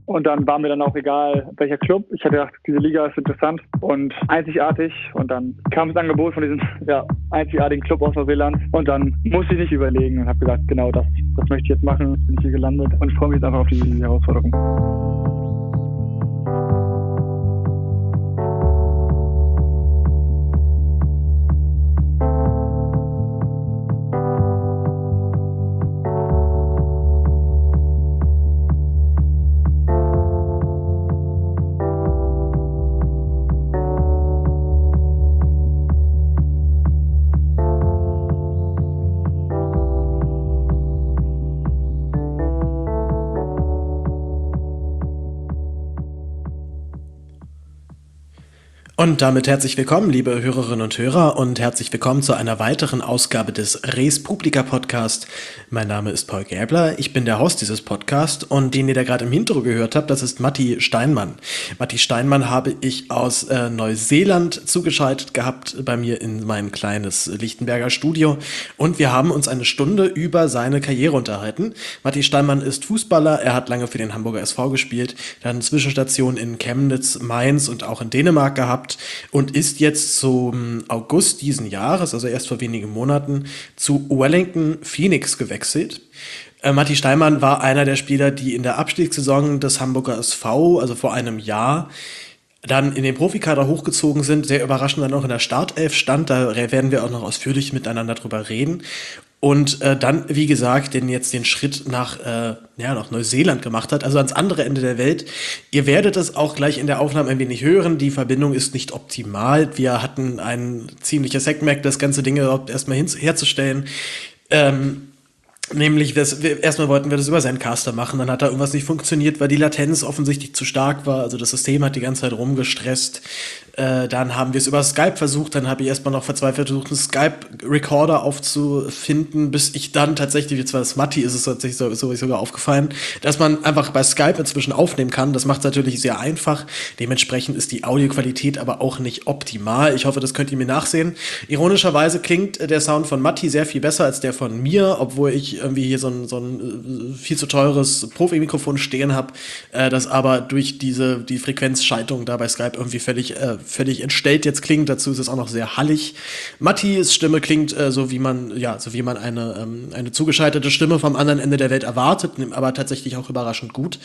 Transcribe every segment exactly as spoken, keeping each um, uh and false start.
Und dann war mir dann auch egal, welcher Club. Ich hatte gedacht, diese Liga ist interessant und einzigartig. Und dann kam das Angebot von diesem ja, einzigartigen Club aus Neuseeland. Und dann musste ich nicht überlegen und habe gesagt, genau das, das möchte ich jetzt machen. Jetzt bin ich hier gelandet und freue mich jetzt einfach auf die Herausforderung. Und damit herzlich willkommen, liebe Hörerinnen und Hörer, und herzlich willkommen zu einer weiteren Ausgabe des Res Publica Podcast. Mein Name ist Paul Gäbler, ich bin der Host dieses Podcasts und den ihr da gerade im Intro gehört habt, das ist Matti Steinmann. Matti Steinmann habe ich aus äh, Neuseeland zugeschaltet gehabt bei mir in mein kleines Lichtenberger Studio und wir haben uns eine Stunde über seine Karriere unterhalten. Matti Steinmann ist Fußballer, er hat lange für den Hamburger S V gespielt, dann Zwischenstationen in Chemnitz, Mainz und auch in Dänemark gehabt und ist jetzt zum August diesen Jahres, also erst vor wenigen Monaten, zu Wellington Phoenix gewechselt. Äh, Matti Steinmann war einer der Spieler, die in der Abstiegssaison des Hamburger S V, also vor einem Jahr, dann in den Profikader hochgezogen sind, sehr überraschend dann auch in der Startelf stand, da werden wir auch noch ausführlich miteinander drüber reden. Und äh, dann, wie gesagt, den jetzt den Schritt nach, äh, ja, nach Neuseeland gemacht hat, also ans andere Ende der Welt. Ihr werdet es auch gleich in der Aufnahme ein wenig hören. Die Verbindung ist nicht optimal. Wir hatten ein ziemliches Heckmeck, das ganze Ding überhaupt erstmal hin- herzustellen. Ähm, Nämlich, das, wir, erstmal wollten wir das über Zencaster machen, dann hat da irgendwas nicht funktioniert, weil die Latenz offensichtlich zu stark war, also das System hat die ganze Zeit rumgestresst. Äh, dann haben wir es über Skype versucht, dann habe ich erstmal noch verzweifelt versucht, einen Skype-Recorder aufzufinden, bis ich dann tatsächlich, jetzt war das Matti, ist es tatsächlich so, so sogar aufgefallen, dass man einfach bei Skype inzwischen aufnehmen kann. Das macht es natürlich sehr einfach. Dementsprechend ist die Audioqualität aber auch nicht optimal. Ich hoffe, das könnt ihr mir nachsehen. Ironischerweise klingt der Sound von Matti sehr viel besser als der von mir, obwohl ich irgendwie hier so ein, so ein viel zu teures Profi-Mikrofon stehen habe, äh, das aber durch diese die Frequenzschaltung da bei Skype irgendwie völlig, äh, völlig entstellt jetzt klingt. Dazu ist es auch noch sehr hallig. Mattis Stimme klingt äh, so, wie man ja so wie man eine, ähm, eine zugeschaltete Stimme vom anderen Ende der Welt erwartet, aber tatsächlich auch überraschend gut.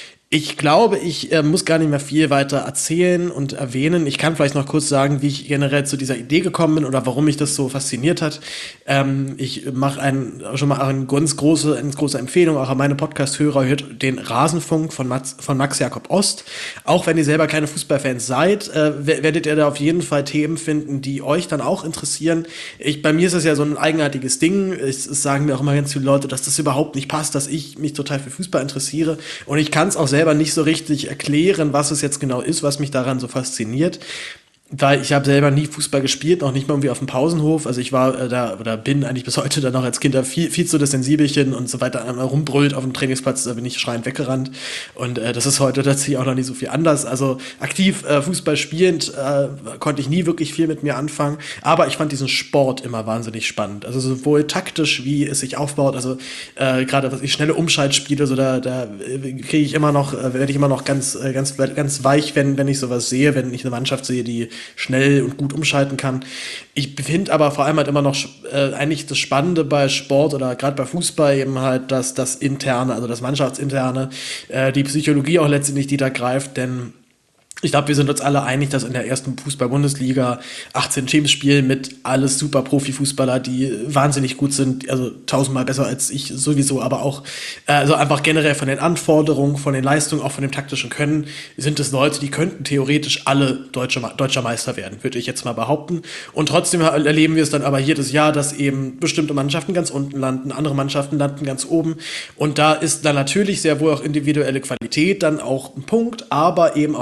Ich glaube, ich äh, muss gar nicht mehr viel weiter erzählen und erwähnen. Ich kann vielleicht noch kurz sagen, wie ich generell zu dieser Idee gekommen bin oder warum mich das so fasziniert hat. Ähm, ich mache ein, schon mal eine ganz große, eine große Empfehlung, auch an meine Podcast-Hörer, hört den Rasenfunk von Max, von Max Jakob Ost. Auch wenn ihr selber keine Fußballfans seid, äh, werdet ihr da auf jeden Fall Themen finden, die euch dann auch interessieren. Ich, bei mir ist das ja so ein eigenartiges Ding. Es sagen mir auch immer ganz viele Leute, dass das überhaupt nicht passt, dass ich mich total für Fußball interessiere. Und ich kann es auch selber nicht so richtig erklären, was es jetzt genau ist, was mich daran so fasziniert. Weil ich habe selber nie Fußball gespielt, noch nicht mal irgendwie auf dem Pausenhof. Also ich war äh, da oder bin eigentlich bis heute dann auch als Kind da viel, viel zu das Sensibelchen und so weiter einmal rumbrüllt auf dem Trainingsplatz, da bin ich schreiend weggerannt. Und äh, das ist heute tatsächlich auch noch nicht so viel anders. Also aktiv äh, Fußball spielend äh, konnte ich nie wirklich viel mit mir anfangen. Aber ich fand diesen Sport immer wahnsinnig spannend. Also sowohl taktisch, wie es sich aufbaut. Also äh, gerade was ich schnelle Umschaltspiele, so da, da kriege ich immer noch, äh, werde ich immer noch ganz, äh, ganz, ganz weich, wenn, wenn ich sowas sehe, wenn ich eine Mannschaft sehe, die schnell und gut umschalten kann. Ich finde aber vor allem halt immer noch äh, eigentlich das Spannende bei Sport oder gerade bei Fußball eben halt, dass das Interne, also das Mannschaftsinterne, äh, die Psychologie auch letztendlich, die da greift, denn ich glaube, wir sind uns alle einig, dass in der ersten Fußball-Bundesliga achtzehn Teams spielen mit alles super Profifußballer, die wahnsinnig gut sind, also tausendmal besser als ich sowieso, aber auch also einfach generell von den Anforderungen, von den Leistungen, auch von dem taktischen Können, sind es Leute, die könnten theoretisch alle deutsche, deutscher Meister werden, würde ich jetzt mal behaupten. Und trotzdem erleben wir es dann aber jedes Jahr, dass eben bestimmte Mannschaften ganz unten landen, andere Mannschaften landen ganz oben. Und da ist dann natürlich sehr wohl auch individuelle Qualität dann auch ein Punkt, aber eben auch ganz viel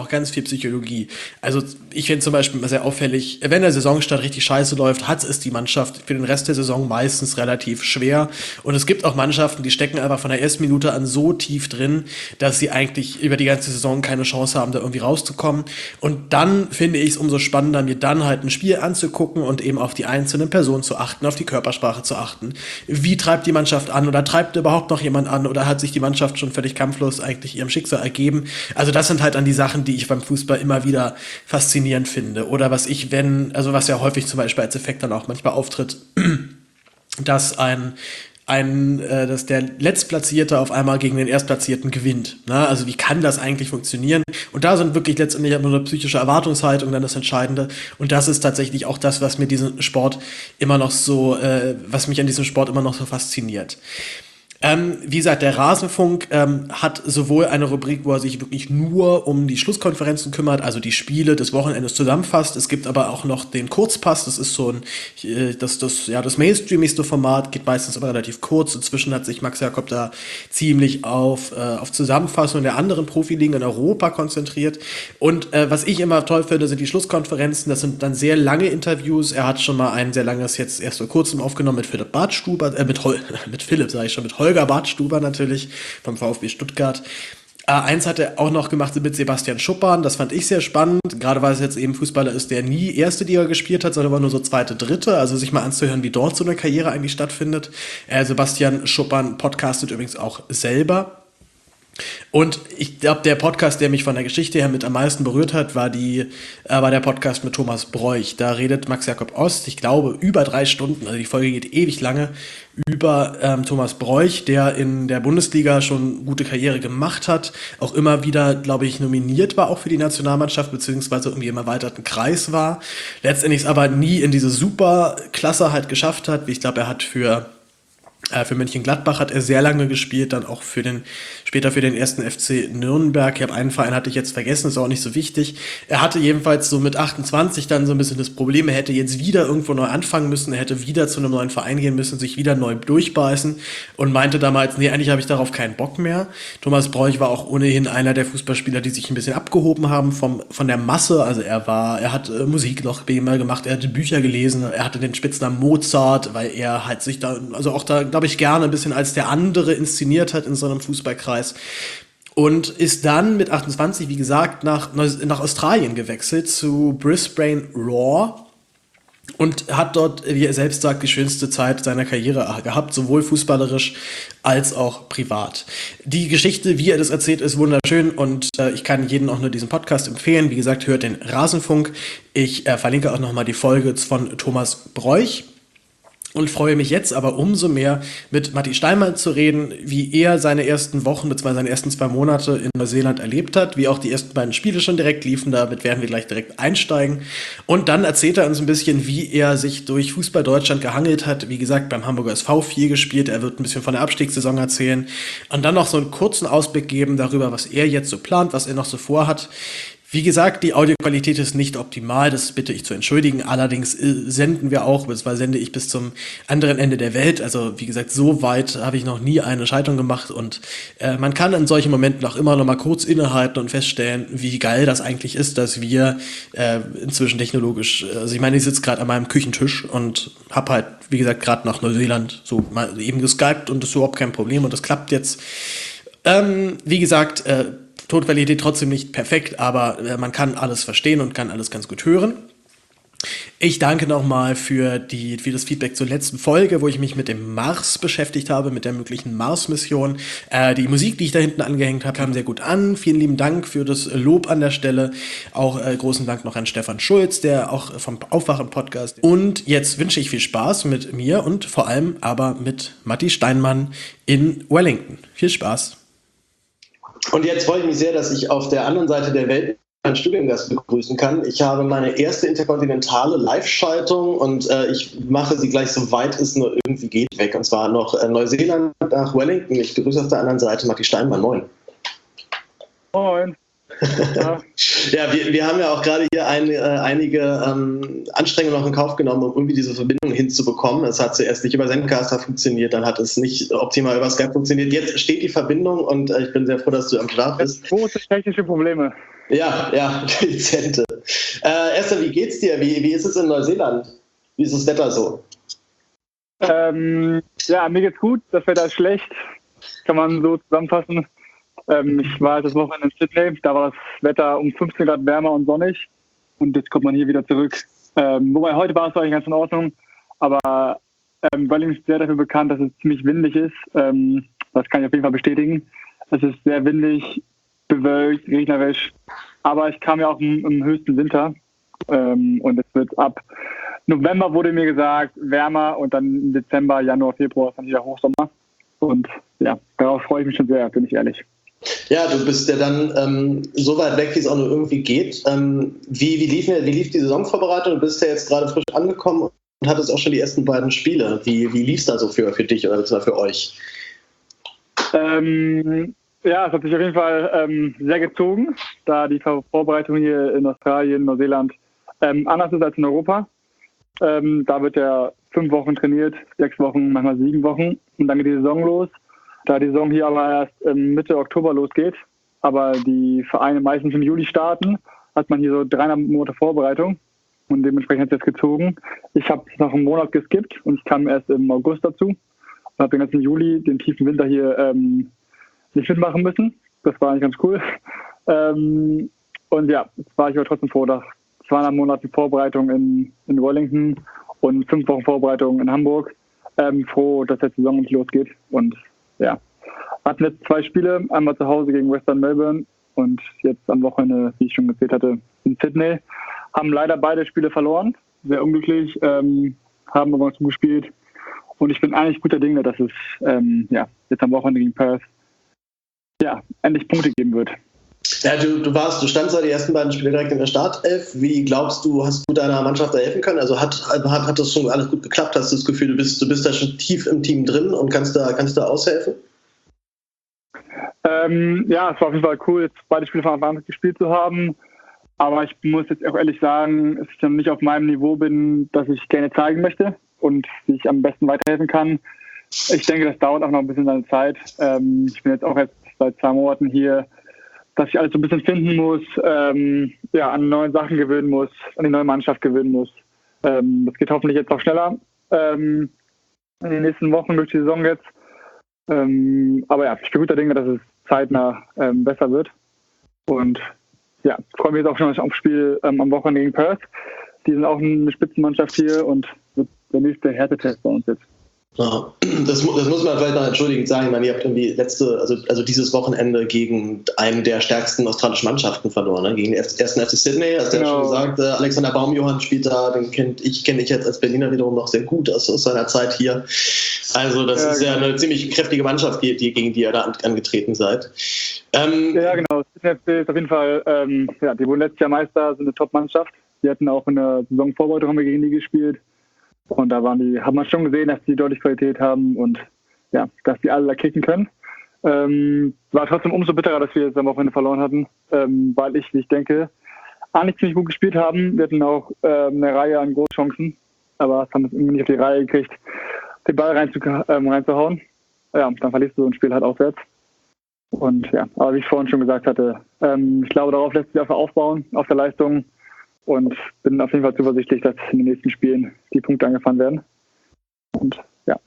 Spielpsychologie. Also ich finde zum Beispiel sehr auffällig, wenn der Saisonstart richtig scheiße läuft, hat es die Mannschaft für den Rest der Saison meistens relativ schwer. Und es gibt auch Mannschaften, die stecken einfach von der ersten Minute an so tief drin, dass sie eigentlich über die ganze Saison keine Chance haben, da irgendwie rauszukommen. Und dann finde ich es umso spannender, mir dann halt ein Spiel anzugucken und eben auf die einzelnen Personen zu achten, auf die Körpersprache zu achten. Wie treibt die Mannschaft an oder treibt überhaupt noch jemand an oder hat sich die Mannschaft schon völlig kampflos eigentlich ihrem Schicksal ergeben? Also das sind halt dann die Sachen, die ich beim Fußball immer wieder faszinierend finde. Oder was ich, wenn, also was ja häufig zum Beispiel als Effekt dann auch manchmal auftritt, dass ein ein, äh, dass der Letztplatzierte auf einmal gegen den Erstplatzierten gewinnt. Ne? Also wie kann das eigentlich funktionieren? Und da sind wirklich letztendlich nur eine psychische Erwartungshaltung dann das Entscheidende. Und das ist tatsächlich auch das, was mir diesen Sport immer noch so, äh, was mich an diesem Sport immer noch so fasziniert. Ähm, wie gesagt, der Rasenfunk ähm, hat sowohl eine Rubrik, wo er sich wirklich nur um die Schlusskonferenzen kümmert, also die Spiele des Wochenendes zusammenfasst. Es gibt aber auch noch den Kurzpass, das ist so ein, äh, das, das, ja, das mainstreamigste Format, geht meistens aber relativ kurz. Inzwischen hat sich Max Jakob da ziemlich auf, äh, auf Zusammenfassung der anderen Profiligen in Europa konzentriert. Und äh, was ich immer toll finde, sind die Schlusskonferenzen. Das sind dann sehr lange Interviews. Er hat schon mal ein sehr langes, jetzt erst vor kurzem aufgenommen mit Philipp Bartstuber, äh, mit, Hol- mit Philipp, sage ich schon, mit Holger Bartstuber natürlich, vom VfB Stuttgart. Äh, eins hat er auch noch gemacht mit Sebastian Schuppan, das fand ich sehr spannend, gerade weil es jetzt eben Fußballer ist, der nie erste Liga gespielt hat, sondern aber nur so zweite, dritte, also sich mal anzuhören, wie dort so eine Karriere eigentlich stattfindet. Äh, Sebastian Schuppan podcastet übrigens auch selber. Und ich glaube, der Podcast, der mich von der Geschichte her mit am meisten berührt hat, war, die, äh, war der Podcast mit Thomas Broich. Da redet Max Jakob Ost, ich glaube, über drei Stunden, also die Folge geht ewig lange, über ähm, Thomas Broich, der in der Bundesliga schon gute Karriere gemacht hat, auch immer wieder, glaube ich, nominiert war, auch für die Nationalmannschaft, beziehungsweise irgendwie im erweiterten Kreis war. Letztendlich es aber nie in diese Superklasse halt geschafft hat. Ich glaube, er hat für Für Mönchengladbach hat er sehr lange gespielt, dann auch für den, später für den ersten F C Nürnberg. Ich habe einen Verein, hatte ich jetzt vergessen, ist auch nicht so wichtig. Er hatte jedenfalls so mit achtundzwanzig dann so ein bisschen das Problem, er hätte jetzt wieder irgendwo neu anfangen müssen, er hätte wieder zu einem neuen Verein gehen müssen, sich wieder neu durchbeißen und meinte damals, nee, eigentlich habe ich darauf keinen Bock mehr. Thomas Broich war auch ohnehin einer der Fußballspieler, die sich ein bisschen abgehoben haben vom, von der Masse. Also er war, er hat äh, Musik noch immer gemacht, er hatte Bücher gelesen, er hatte den Spitznamen Mozart, weil er halt sich da, also auch da, glaube ich, gerne ein bisschen als der andere inszeniert hat in so einem Fußballkreis. Und ist dann mit achtundzwanzig, wie gesagt, nach, nach Australien gewechselt zu Brisbane Roar und hat dort, wie er selbst sagt, die schönste Zeit seiner Karriere gehabt, sowohl fußballerisch als auch privat. Die Geschichte, wie er das erzählt, ist wunderschön und äh, ich kann jedem auch nur diesen Podcast empfehlen. Wie gesagt, hört den Rasenfunk. Ich äh, verlinke auch nochmal die Folge von Thomas Broich. Und freue mich jetzt aber umso mehr, mit Matti Steinmann zu reden, wie er seine ersten Wochen, beziehungsweise seine ersten zwei Monate in Neuseeland erlebt hat, wie auch die ersten beiden Spiele schon direkt liefen, damit werden wir gleich direkt einsteigen. Und dann erzählt er uns ein bisschen, wie er sich durch Fußball Deutschland gehangelt hat. Wie gesagt, beim Hamburger S V viel gespielt, er wird ein bisschen von der Abstiegssaison erzählen und dann noch so einen kurzen Ausblick geben darüber, was er jetzt so plant, was er noch so vorhat. Wie gesagt, die Audioqualität ist nicht optimal, das bitte ich zu entschuldigen. Allerdings äh, senden wir auch, beziehungsweise sende ich bis zum anderen Ende der Welt. Also wie gesagt, so weit habe ich noch nie eine Schaltung gemacht und äh, man kann in solchen Momenten auch immer noch mal kurz innehalten und feststellen, wie geil das eigentlich ist, dass wir äh, inzwischen technologisch, also ich meine, ich sitze gerade an meinem Küchentisch und habe halt, wie gesagt, gerade nach Neuseeland so mal eben geskypt und das ist überhaupt kein Problem und das klappt jetzt. Ähm, wie gesagt, äh, Tonqualität trotzdem nicht perfekt, aber äh, man kann alles verstehen und kann alles ganz gut hören. Ich danke nochmal für, die, für das Feedback zur letzten Folge, wo ich mich mit dem Mars beschäftigt habe, mit der möglichen Mars-Mission. Äh, die Musik, die ich da hinten angehängt habe, kam sehr gut an. Vielen lieben Dank für das Lob an der Stelle. Auch äh, großen Dank noch an Stefan Schulz, der auch vom Aufwachen-Podcast. Und jetzt wünsche ich viel Spaß mit mir und vor allem aber mit Matti Steinmann in Wellington. Viel Spaß. Und jetzt freue ich mich sehr, dass ich auf der anderen Seite der Welt einen Studiengast begrüßen kann. Ich habe meine erste interkontinentale Live-Schaltung und äh, ich mache sie gleich so weit es nur irgendwie geht weg. Und zwar noch äh, Neuseeland nach Wellington. Ich begrüße auf der anderen Seite Matti Steinmann. Moin. Moin. Ja, ja wir, wir haben ja auch gerade hier ein, äh, einige ähm, Anstrengungen noch in Kauf genommen, um irgendwie diese Verbindung hinzubekommen. Es hat zuerst nicht über Zencaster funktioniert, dann hat es nicht optimal über Skype funktioniert. Jetzt steht die Verbindung und äh, ich bin sehr froh, dass du am Start bist. Große technische Probleme. Ja, ja, dezente. Äh, Esther, wie geht's dir? Wie, wie ist es in Neuseeland? Wie ist das Wetter so? Ähm, ja, mir geht's gut. Das Wetter ist schlecht. Kann man so zusammenfassen. Ähm, ich war das Wochenende in Sydney. Da war das Wetter um fünfzehn Grad wärmer und sonnig. Und jetzt kommt man hier wieder zurück. Ähm, wobei heute war es eigentlich ganz in Ordnung. Aber ähm, Wellington ist sehr dafür bekannt, dass es ziemlich windig ist. Ähm, das kann ich auf jeden Fall bestätigen. Es ist sehr windig, bewölkt, regnerisch. Aber ich kam ja auch im, im höchsten Winter. Ähm, und es wird ab November, wurde mir gesagt, wärmer. Und dann im Dezember, Januar, Februar ist dann wieder Hochsommer. Und ja, darauf freue ich mich schon sehr, bin ich ehrlich. Ja, du bist ja dann ähm, so weit weg, wie es auch nur irgendwie geht. Ähm, wie, wie, lief, wie lief die Saisonvorbereitung? Du bist ja jetzt gerade frisch angekommen und hattest auch schon die ersten beiden Spiele. Wie, wie lief es da so für, für dich oder für euch? Ähm, ja, es hat sich auf jeden Fall ähm, sehr gezogen, da die Vorbereitung hier in Australien, Neuseeland ähm, anders ist als in Europa. Ähm, da wird ja fünf Wochen trainiert, sechs Wochen, manchmal sieben Wochen und dann geht die Saison los. Da die Saison hier aber erst ähm, Mitte Oktober losgeht, aber die Vereine meistens im Juli starten, hat man hier so dreieinhalb Monate Vorbereitung und dementsprechend hat es jetzt gezogen. Ich habe noch einen Monat geskippt und ich kam erst im August dazu und habe den ganzen Juli, den tiefen Winter hier ähm, nicht mitmachen müssen. Das war eigentlich ganz cool. Ähm, und ja, jetzt war ich aber trotzdem froh, dass zweieinhalb Monate Vorbereitung in, in Wellington und fünf Wochen Vorbereitung in Hamburg. Ähm, froh, dass jetzt die Saison nicht losgeht. Und ja, hatten jetzt zwei Spiele, einmal zu Hause gegen Western Melbourne und jetzt am Wochenende, wie ich schon gezählt hatte, in Sydney. Haben leider beide Spiele verloren, sehr unglücklich, ähm, haben aber uns gut gespielt. Und ich bin eigentlich guter Dinge, dass es ähm, ja, jetzt am Wochenende gegen Perth ja, endlich Punkte geben wird. Ja, du, du warst, du standst ja die ersten beiden Spiele direkt in der Startelf. Wie glaubst du, hast du deiner Mannschaft da helfen können? Also hat, hat, hat das schon alles gut geklappt? Hast du das Gefühl, du bist, du bist da schon tief im Team drin und kannst da, kannst da aushelfen? Ähm, ja, es war auf jeden Fall cool, jetzt beide Spiele von Anfang an gespielt zu haben. Aber ich muss jetzt auch ehrlich sagen, dass ich dann nicht auf meinem Niveau bin, das ich gerne zeigen möchte und wie ich am besten weiterhelfen kann. Ich denke, das dauert auch noch ein bisschen seine Zeit. Ähm, ich bin jetzt auch jetzt seit zwei Monaten hier, dass ich alles so ein bisschen finden muss, ähm, ja, an neuen Sachen gewöhnen muss, an die neue Mannschaft gewöhnen muss. Ähm, das geht hoffentlich jetzt auch schneller ähm, in den nächsten Wochen durch die Saison jetzt. Ähm, aber ja, ich bin guter Dinge, dass es zeitnah ähm, besser wird. Und ja, ich freue mich jetzt auch schon aufs Spiel ähm, am Wochenende gegen Perth. Die sind auch eine Spitzenmannschaft hier und wird der nächste Härtetest bei uns jetzt. Ja, das, das muss man vielleicht noch entschuldigend sagen. Ich meine, ihr habt irgendwie letzte, also, also dieses Wochenende gegen einen der stärksten australischen Mannschaften verloren, ne? Gegen den ersten F C Sydney, hast du genau. ja schon gesagt. Äh, Alexander Baumjohann spielt da, den kennt ich, kenne ich jetzt als Berliner wiederum noch sehr gut aus, aus seiner Zeit hier. Also das ja, ist genau. ja eine ziemlich kräftige Mannschaft, die, die, gegen die ihr da an, angetreten seid. Ähm, ja, genau. Sydney F C ist auf jeden Fall, ähm, ja, die wurden letztes Jahr Meister, sind eine Top-Mannschaft. Die hatten auch in der Saisonvorbereitung haben wir gegen die gespielt. Und da waren die, hat man schon gesehen, dass die deutlich Qualität haben und ja, dass die alle da kicken können. Ähm, war trotzdem umso bitterer, dass wir jetzt am Wochenende verloren hatten, ähm, weil ich, wie ich denke, eigentlich ziemlich gut gespielt haben. Wir hatten auch äh, eine Reihe an Großchancen, aber haben es irgendwie nicht auf die Reihe gekriegt, den Ball rein zu, ähm, reinzuhauen. Ja, dann verlierst du so ein Spiel halt auswärts. Und ja, aber wie ich vorhin schon gesagt hatte, ähm, ich glaube, darauf lässt sich einfach aufbauen, auf der Leistung. Und bin auf jeden Fall zuversichtlich, dass in den nächsten Spielen die Punkte angefahren werden. Und ja.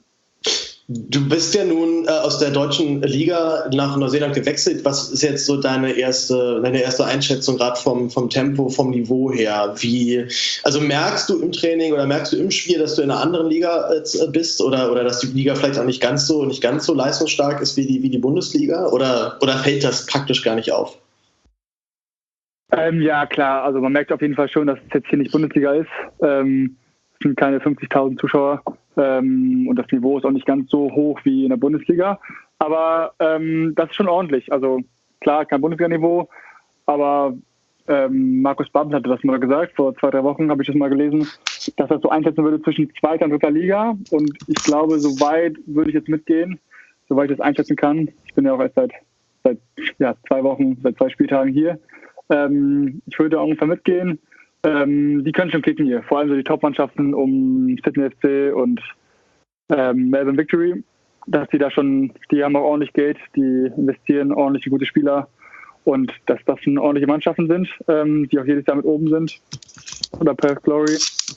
Du bist ja nun äh, aus der deutschen Liga nach Neuseeland gewechselt. Was ist jetzt so deine erste, deine erste Einschätzung gerade vom, vom Tempo, vom Niveau her? Wie, also merkst du im Training oder merkst du im Spiel, dass du in einer anderen Liga jetzt bist oder, oder dass die Liga vielleicht auch nicht ganz so nicht ganz so leistungsstark ist wie die, wie die Bundesliga? Oder, oder fällt das praktisch gar nicht auf? Ähm, ja, klar. Also man merkt auf jeden Fall schon, dass es jetzt hier nicht Bundesliga ist. Ähm, es sind keine fünfzigtausend Zuschauer ähm, und das Niveau ist auch nicht ganz so hoch wie in der Bundesliga. Aber ähm, das ist schon ordentlich. Also klar, kein Bundesliga-Niveau, aber ähm, Markus Babbel hatte das mal gesagt. Vor zwei, drei Wochen habe ich das mal gelesen, dass er so einschätzen würde zwischen zweiter und dritter Liga. Und ich glaube, so weit würde ich jetzt mitgehen, soweit ich das einschätzen kann. Ich bin ja auch erst seit seit ja, zwei Wochen, seit zwei Spieltagen hier. Ähm, ich würde ungefähr mitgehen. Ähm, die können schon kicken hier. Vor allem so die Top-Mannschaften um Sydney F C und ähm, Melbourne Victory. Dass die da schon, die haben auch ordentlich Geld, die investieren ordentlich in gute Spieler und dass das schon ordentliche Mannschaften sind, ähm, die auch jedes Jahr mit oben sind. Oder Perth Glory.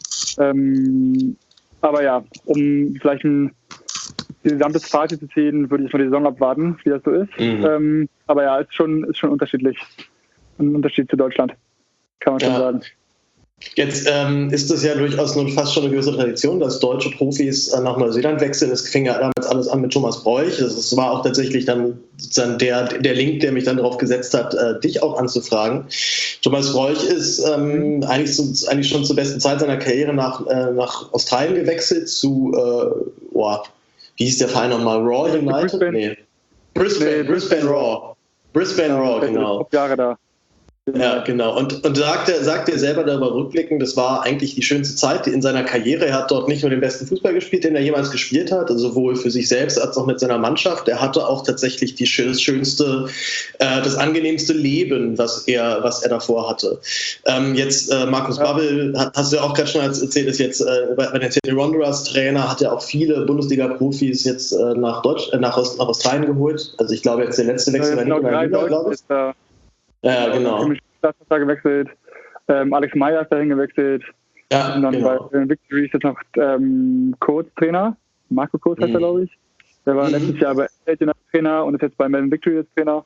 Ähm, aber ja, um vielleicht ein gesamtes Fazit zu ziehen, würde ich mal die Saison abwarten, wie das so ist. Mhm. Ähm, aber ja, ist schon, ist schon unterschiedlich. Ein Unterschied zu Deutschland, kann man schon ja. sagen. Jetzt ähm, ist es ja durchaus nun fast schon eine gewisse Tradition, dass deutsche Profis äh, nach Neuseeland wechseln. Es fing ja damals alles an mit Thomas Bräuch. Das war auch tatsächlich dann, dann der, der Link, der mich dann darauf gesetzt hat, äh, dich auch anzufragen. Thomas Bräuch ist ähm, mhm. eigentlich, so, eigentlich schon zur besten Zeit seiner Karriere nach, äh, nach Australien gewechselt zu, äh, oh, wie hieß der Verein nochmal? Raw United? Brisbane. Nee. Brisbane, nee, Brisbane, Brisbane Raw. Brisbane Raw, genau. Jahre da. Ja, genau. Und, und sagt er sagt er selber darüber rückblickend, das war eigentlich die schönste Zeit in seiner Karriere. Er hat dort nicht nur den besten Fußball gespielt, den er jemals gespielt hat, also sowohl für sich selbst als auch mit seiner Mannschaft. Er hatte auch tatsächlich die, das schönste, äh, das angenehmste Leben, was er, was er davor hatte. Ähm, jetzt äh, Markus ja. Babbel, hat, hast du ja auch gerade schon erzählt, ist jetzt äh, bei, bei den Sydney Wanderers Trainer, hat ja auch viele Bundesliga-Profis jetzt äh, nach, Deutsch, äh, nach, Ost, nach Australien geholt. Also ich glaube jetzt der letzte Wechsel war ja, Nico, glaube ich. Ja, genau. Ist da gewechselt. Ähm, Alex Meyer ist dahin gewechselt. Ja, und dann genau. bei Victory ist jetzt noch ähm, Kurz Trainer. Marco Kurz heißt mhm. er, glaube ich. Der war mhm. letztes Jahr bei Elton Trainer und ist jetzt bei Melbourne Victory jetzt Trainer.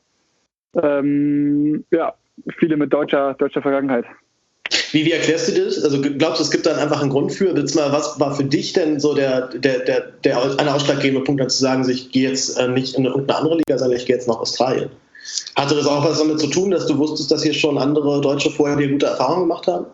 Ähm, ja, viele mit deutscher, deutscher Vergangenheit. Wie, wie erklärst du das? Also glaubst du, es gibt dann einfach einen Grund für? Willst mal, was war für dich denn so der, der, der, der eine ausschlaggebende Punkt, dann zu sagen, so, ich gehe jetzt äh, nicht in irgendeine andere Liga, sondern ich gehe jetzt nach Australien? Hatte das auch was damit zu tun, dass du wusstest, dass hier schon andere Deutsche vorher dir gute Erfahrungen gemacht haben?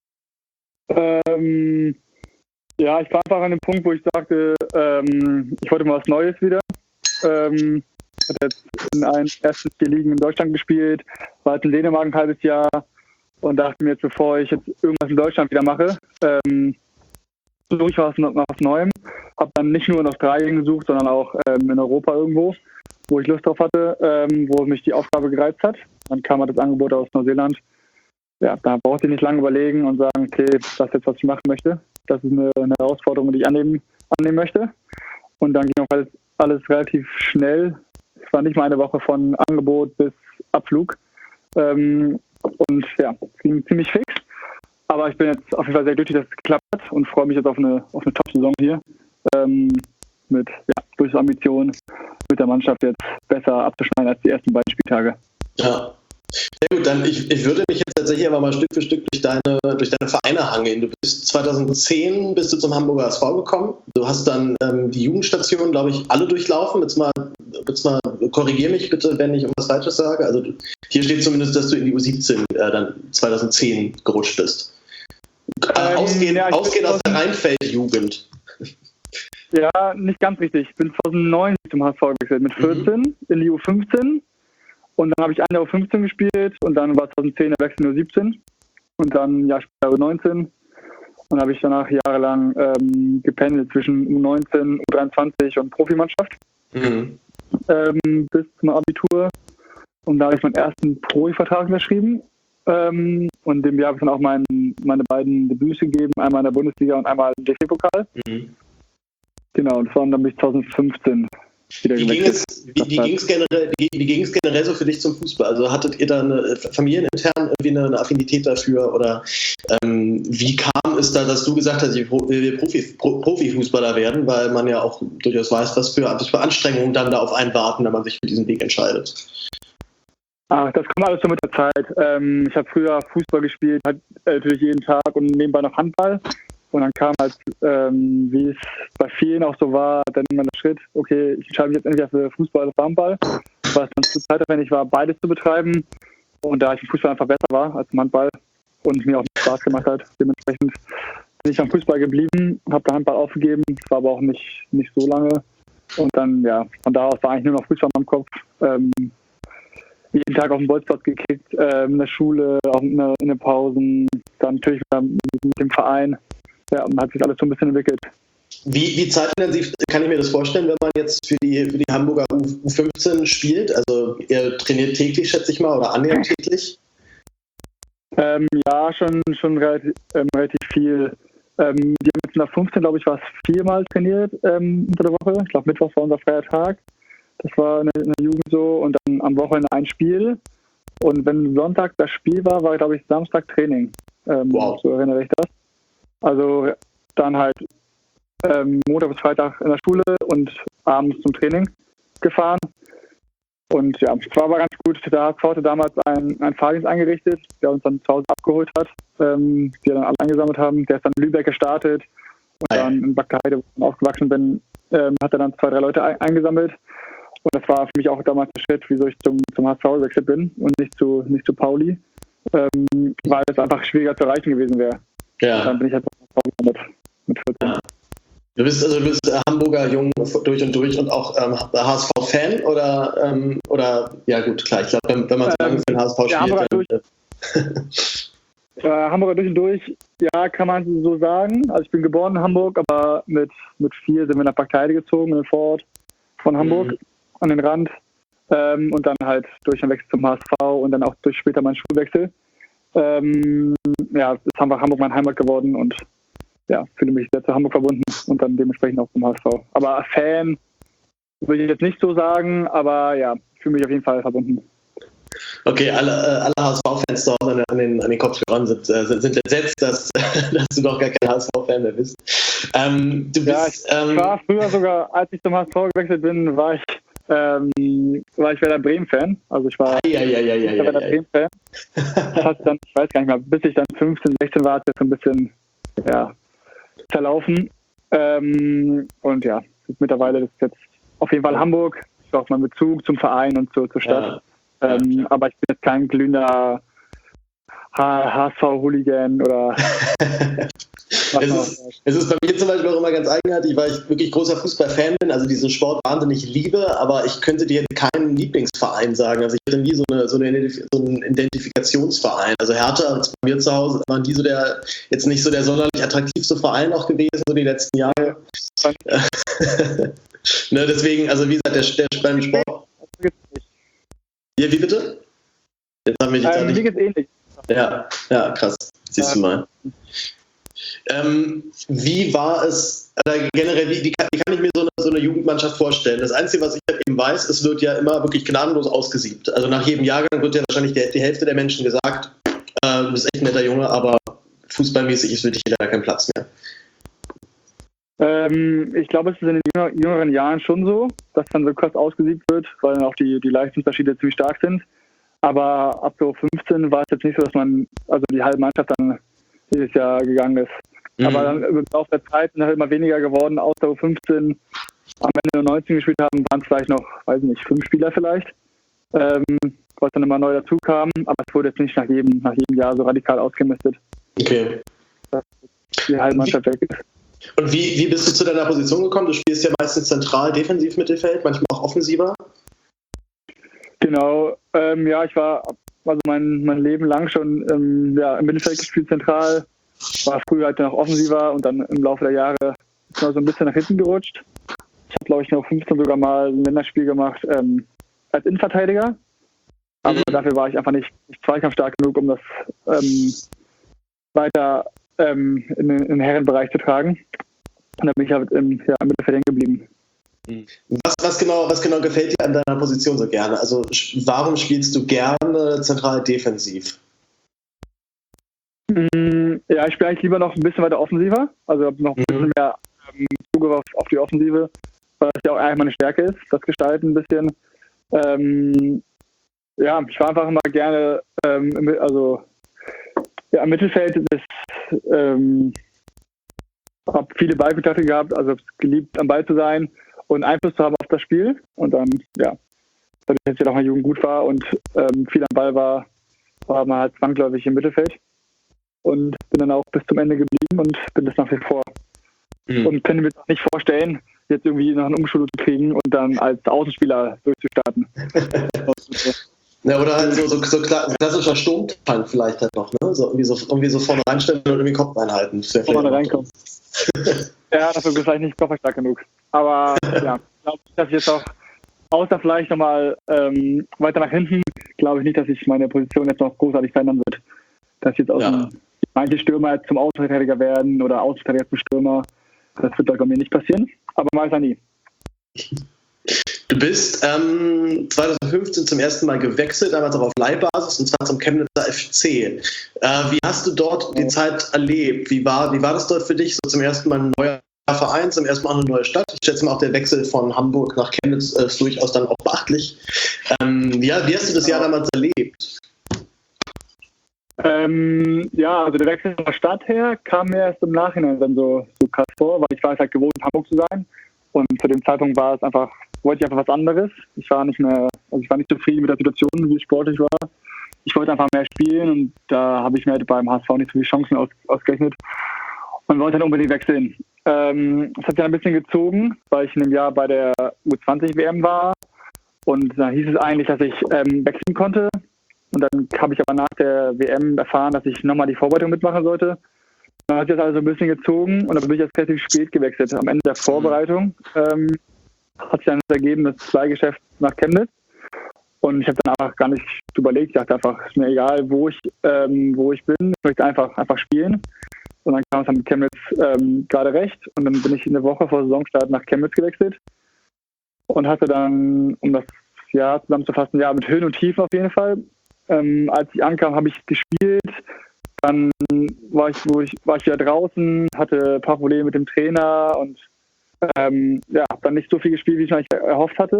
Ähm, ja, ich war einfach an dem Punkt, wo ich sagte, ähm, ich wollte mal was Neues wieder. Ähm, ich hatte jetzt in allen ersten vier Ligen in Deutschland gespielt, war jetzt in Dänemark ein halbes Jahr und dachte mir jetzt, bevor ich jetzt irgendwas in Deutschland wieder mache, ähm, suche ich was, nach was Neuem. Habe dann nicht nur in Australien gesucht, sondern auch ähm, in Europa irgendwo, wo ich Lust drauf hatte, ähm, wo mich die Aufgabe gereizt hat. Dann kam halt das Angebot aus Neuseeland. Ja, da brauchte ich nicht lange überlegen und sagen, okay, das ist jetzt, was ich machen möchte. Das ist eine, eine Herausforderung, die ich annehmen, annehmen möchte. Und dann ging auch alles, alles relativ schnell. Es war nicht mal eine Woche von Angebot bis Abflug. Ähm, und ja, es ging ziemlich fix. Aber ich bin jetzt auf jeden Fall sehr glücklich, dass es geklappt hat und freue mich jetzt auf eine, auf eine Top-Saison hier. Ähm, mit ja, durchaus Ambition, mit der Mannschaft jetzt besser abzuschneiden als die ersten beiden Spieltage. Ja. Sehr gut, dann ich, ich würde mich jetzt tatsächlich aber mal Stück für Stück durch deine, durch deine Vereine hangeln. Du bist zweitausendzehn bist du zum Hamburger S V gekommen. Du hast dann ähm, die Jugendstationen, glaube ich, alle durchlaufen. Jetzt mal, jetzt mal korrigier mich bitte, wenn ich irgendwas Falsches sage. Also hier steht zumindest, dass du in die U siebzehn äh, dann zweitausendzehn gerutscht bist. Äh, ähm, ausgehend ja, ausgehend aus der Rheinfeld-Jugend. Ja, nicht ganz richtig. Ich bin zweitausendneun zum H S V gewechselt, mit vierzehn mhm. in die U fünfzehn. Und dann habe ich ein Jahr U fünfzehn gespielt und dann war zweitausendzehn der Wechsel in U siebzehn und dann ein Jahr später U neunzehn. Und habe ich danach jahrelang ähm, gependelt zwischen U neunzehn, U dreiundzwanzig und Profimannschaft mhm. ähm, bis zum Abitur. Und da habe ich meinen ersten Profivertrag unterschrieben. Ähm, und in dem Jahr habe ich dann auch mein, meine beiden Debüts gegeben, einmal in der Bundesliga und einmal im D F B-Pokal. Mhm. Genau, das war dann bis zweitausendfünfzehn. Wie ging, es, wie, wie, ging's generell, wie, wie ging es generell so für dich zum Fußball? Also hattet ihr da eine, familienintern irgendwie eine, eine Affinität dafür? Oder ähm, wie kam es da, dass du gesagt hast, ich will Profi, Pro, Profifußballer werden? Weil man ja auch durchaus weiß, was für, was für Anstrengungen dann da auf einen warten, wenn man sich für diesen Weg entscheidet. Ah, das kommt alles so mit der Zeit. Ähm, ich habe früher Fußball gespielt, halt, äh, natürlich jeden Tag und nebenbei noch Handball. Und dann kam halt, ähm, wie es bei vielen auch so war, dann immer der Schritt, okay, ich entscheide mich jetzt entweder für Fußball oder für Handball, weil es dann zu zeitaufwendig war, beides zu betreiben. Und da ich im Fußball einfach besser war als im Handball und mir auch Spaß gemacht hat, dementsprechend bin ich am Fußball geblieben, habe den Handball aufgegeben, das war aber auch nicht, nicht so lange. Und dann, ja, von da aus war eigentlich nur noch Fußball im Kopf. Ähm, jeden Tag auf dem Bolzplatz gekickt, äh, in der Schule, auch in, der, in den Pausen, dann natürlich mit dem Verein. Ja, und hat sich alles so ein bisschen entwickelt. Wie, wie zeitintensiv kann ich mir das vorstellen, wenn man jetzt für die, für die Hamburger U fünfzehn spielt? Also ihr trainiert täglich, schätze ich mal, oder annähernd täglich? Ähm, ja, schon, schon relativ, ähm, relativ viel. Ähm, wir haben jetzt in der fünfzehn, glaube ich, war es viermal trainiert ähm, unter der Woche. Ich glaube, Mittwoch war unser freier Tag. Das war in der, in der Jugend so. Und dann am Wochenende ein Spiel. Und wenn Sonntag das Spiel war, war, glaube ich, Samstag Training. Ähm, wow. So erinnere ich das. Also dann halt ähm, Montag bis Freitag in der Schule und abends zum Training gefahren. Und ja, es war aber ganz gut. Der H S V hatte damals einen, einen Fahrdienst eingerichtet, der uns dann zu Hause abgeholt hat, ähm, die dann alle eingesammelt haben. Der ist dann in Lübeck gestartet und Nein. dann in Bad Heide, wo ich aufgewachsen bin, ähm, hat er dann zwei, drei Leute ein, eingesammelt. Und das war für mich auch damals der Schritt, wieso ich zum, zum H S V gewechselt bin und nicht zu, nicht zu Pauli, ähm, weil es einfach schwieriger zu erreichen gewesen wäre. Ja. Und dann bin ich halt mit, mit vierzehn. Ja. Du bist also du bist Hamburger Jung durch und durch und auch ähm, H S V-Fan oder ähm, oder ja gut, klar, ich glaube, wenn, wenn man so lange für den H S V ja, spielt, Hamburger dann, durch, äh, Hamburger durch und durch, ja, kann man so sagen. Also ich bin geboren in Hamburg, aber mit, mit vier sind wir nach Bad Heide gezogen, in den Vorort von Hamburg, mhm. an den Rand. Ähm, und dann halt durch den Wechsel zum H S V und dann auch durch später meinen Schulwechsel. Ähm, ja, ist einfach Hamburg meine Heimat geworden und ja, fühle mich sehr zu Hamburg verbunden und dann dementsprechend auch zum H S V. Aber Fan würde ich jetzt nicht so sagen, aber ja, fühle mich auf jeden Fall verbunden. Okay, alle, alle H S V-Fans da an, an, den, an den Kopfhörern sind, sind, sind entsetzt, dass, dass du doch gar kein H S V-Fan mehr bist. Ähm, du bist ja, ich ähm, war früher sogar, als ich zum H S V gewechselt bin, war ich ähm, war ich Werder Bremen-Fan. Also ich war ja, ja, ja, ja, ja, Werder Bremen-Fan. Das hat dann, ich weiß gar nicht mehr, bis ich dann fünfzehn, sechzehn war, hat das so ein bisschen ja, verlaufen. Ähm, und ja, mittlerweile ist jetzt auf jeden Fall Hamburg. Ich habe auch meinen Bezug zum Verein und zur, zur Stadt. Ja, ähm, ja, aber ich bin jetzt kein glühender H S V-Hooligan oder es, ist, es ist bei mir zum Beispiel auch immer ganz eigenartig, weil ich wirklich großer Fußballfan bin, also diesen Sport wahnsinnig liebe, aber ich könnte dir keinen Lieblingsverein sagen. Also ich hatte nie so, eine, so, eine, so einen Identifikationsverein. Also Hertha bei mir zu Hause war nie so der, jetzt nicht so der sonderlich attraktivste Verein auch gewesen, so die letzten Jahre. Ne, deswegen, also wie gesagt, der, der beim Sport. Ja, wie bitte? Jetzt haben wir jetzt ähm, nicht... ähnlich. Ja, ja, krass. Siehst du mal. Ähm, wie war es, oder generell, wie, wie, kann, wie kann ich mir so eine, so eine Jugendmannschaft vorstellen? Das Einzige, was ich halt eben weiß, es wird ja immer wirklich gnadenlos ausgesiebt. Also nach jedem Jahrgang wird ja wahrscheinlich die, die Hälfte der Menschen gesagt, äh, du bist echt ein netter Junge, aber fußballmäßig ist für dich leider kein Platz mehr. Ähm, ich glaube, es ist in den jünger, jüngeren Jahren schon so, dass dann so krass ausgesiebt wird, weil dann auch die, die Leistungsunterschiede ziemlich stark sind. Aber ab so fünfzehn war es jetzt nicht so, dass man, also die halbe Mannschaft dann dieses Jahr gegangen ist. Mhm. Aber dann im Laufe der Zeit sind halt immer weniger geworden, außer U fünfzehn am Ende nur neunzehn gespielt haben, waren es vielleicht noch, weiß nicht, fünf Spieler vielleicht, ähm, was dann immer neu dazu kam. Aber es wurde jetzt nicht nach jedem, nach jedem Jahr so radikal ausgemistet. Okay. Dass die halbe Mannschaft weg ist. Und wie, wie bist du zu deiner Position gekommen? Du spielst ja meistens zentral, defensiv Mittelfeld, manchmal auch offensiver. Genau, ähm, ja, ich war also mein, mein Leben lang schon ähm, ja, im Mittelfeld gespielt, zentral, war früher halt noch offensiver und dann im Laufe der Jahre ist man so ein bisschen nach hinten gerutscht. Ich habe, glaube ich, noch fünfzehn sogar mal ein Länderspiel gemacht ähm, als Innenverteidiger, aber mhm. dafür war ich einfach nicht, nicht zweikampfstark genug, um das ähm, weiter ähm, in, in den Herrenbereich zu tragen. Und dann bin ich halt im, ja, im Mittelfeld hängen geblieben. Was, was, genau, was genau gefällt dir an deiner Position so gerne? Also warum spielst du gerne zentral defensiv? Ja, ich spiele eigentlich lieber noch ein bisschen weiter offensiver. Also habe noch ein mhm. bisschen mehr ähm, Zugriff auf, auf die Offensive, weil das ja auch eigentlich meine Stärke ist, das Gestalten ein bisschen. Ähm, ja, ich war einfach immer gerne ähm, im, also, ja, im Mittelfeld. Das, ähm, habe viele Ballkontakte gehabt, also habe es geliebt, am Ball zu sein und Einfluss zu haben auf das Spiel. Und dann, ja, dadurch, dass ich ja auch in der Jugend gut war und ähm, viel am Ball war, war man halt zwangsläufig im Mittelfeld. Und bin dann auch bis zum Ende geblieben und bin das nach wie vor. Mhm. Und kann mir jetzt auch nicht vorstellen, jetzt irgendwie noch einen Umschulung zu kriegen und dann als Außenspieler durchzustarten. Ja, oder halt so, so, so klassischer Sturmtank vielleicht halt noch, ne? So irgendwie so, irgendwie so vorne reinstellen und irgendwie Kopf einhalten. Vorne reinkommen. Ja, dafür bin ich vielleicht nicht kopfstark genug. Aber ja, ich glaube, dass ich jetzt auch, außer vielleicht nochmal ähm, weiter nach hinten, glaube ich nicht, dass sich meine Position jetzt noch großartig verändern wird. Dass jetzt aus Ja. dem, manche Stürmer jetzt zum Außenverteidiger werden oder Außenverteidiger zum Stürmer. Das wird doch bei mir nicht passieren, aber mal ist er nie. Du bist ähm, zwanzig fünfzehn zum ersten Mal gewechselt, damals auch auf Leihbasis, und zwar zum Chemnitzer F C. Äh, wie hast du dort die Zeit erlebt? Wie war, wie war das dort für dich? So zum ersten Mal ein neuer Verein, zum ersten Mal eine neue Stadt. Ich schätze mal, auch der Wechsel von Hamburg nach Chemnitz äh, ist durchaus dann auch beachtlich. Ähm, wie, wie hast du das Jahr damals erlebt? Ähm, ja, also der Wechsel von der Stadt her kam mir erst im Nachhinein dann so, so krass vor, weil ich war halt gewohnt, in Hamburg zu sein. Und zu dem Zeitpunkt war es einfach, wollte ich einfach was anderes. Ich war nicht mehr, also ich war nicht zufrieden mit der Situation, wie es sportlich war. Ich wollte einfach mehr spielen und da habe ich mir halt beim H S V nicht so viele Chancen aus, ausgerechnet und wollte dann unbedingt wechseln. Ähm, das hat sich ein bisschen gezogen, weil ich in dem Jahr bei der U zwanzig W M war und da hieß es eigentlich, dass ich ähm, wechseln konnte. Und dann habe ich aber nach der W M erfahren, dass ich nochmal die Vorbereitung mitmachen sollte. Dann hat sich das also ein bisschen gezogen und dann bin ich jetzt relativ spät gewechselt. Am Ende der Vorbereitung ähm, hat sich dann ergeben, das Leihgeschäft nach Chemnitz. Und ich habe dann einfach gar nicht überlegt. Ich dachte einfach, ist mir egal, wo ich, ähm, wo ich bin. Ich möchte einfach, einfach spielen. Und dann kam es dann mit Chemnitz ähm, gerade recht. Und dann bin ich eine Woche vor Saisonstart nach Chemnitz gewechselt. Und hatte dann, um das Jahr zusammenzufassen, ja, mit Höhen und Tiefen auf jeden Fall. Ähm, als ich ankam, habe ich gespielt. Dann war ich, wo ich, war ich wieder draußen, hatte ein paar Probleme mit dem Trainer und ähm, ja, habe dann nicht so viel gespielt, wie ich eigentlich erhofft hatte.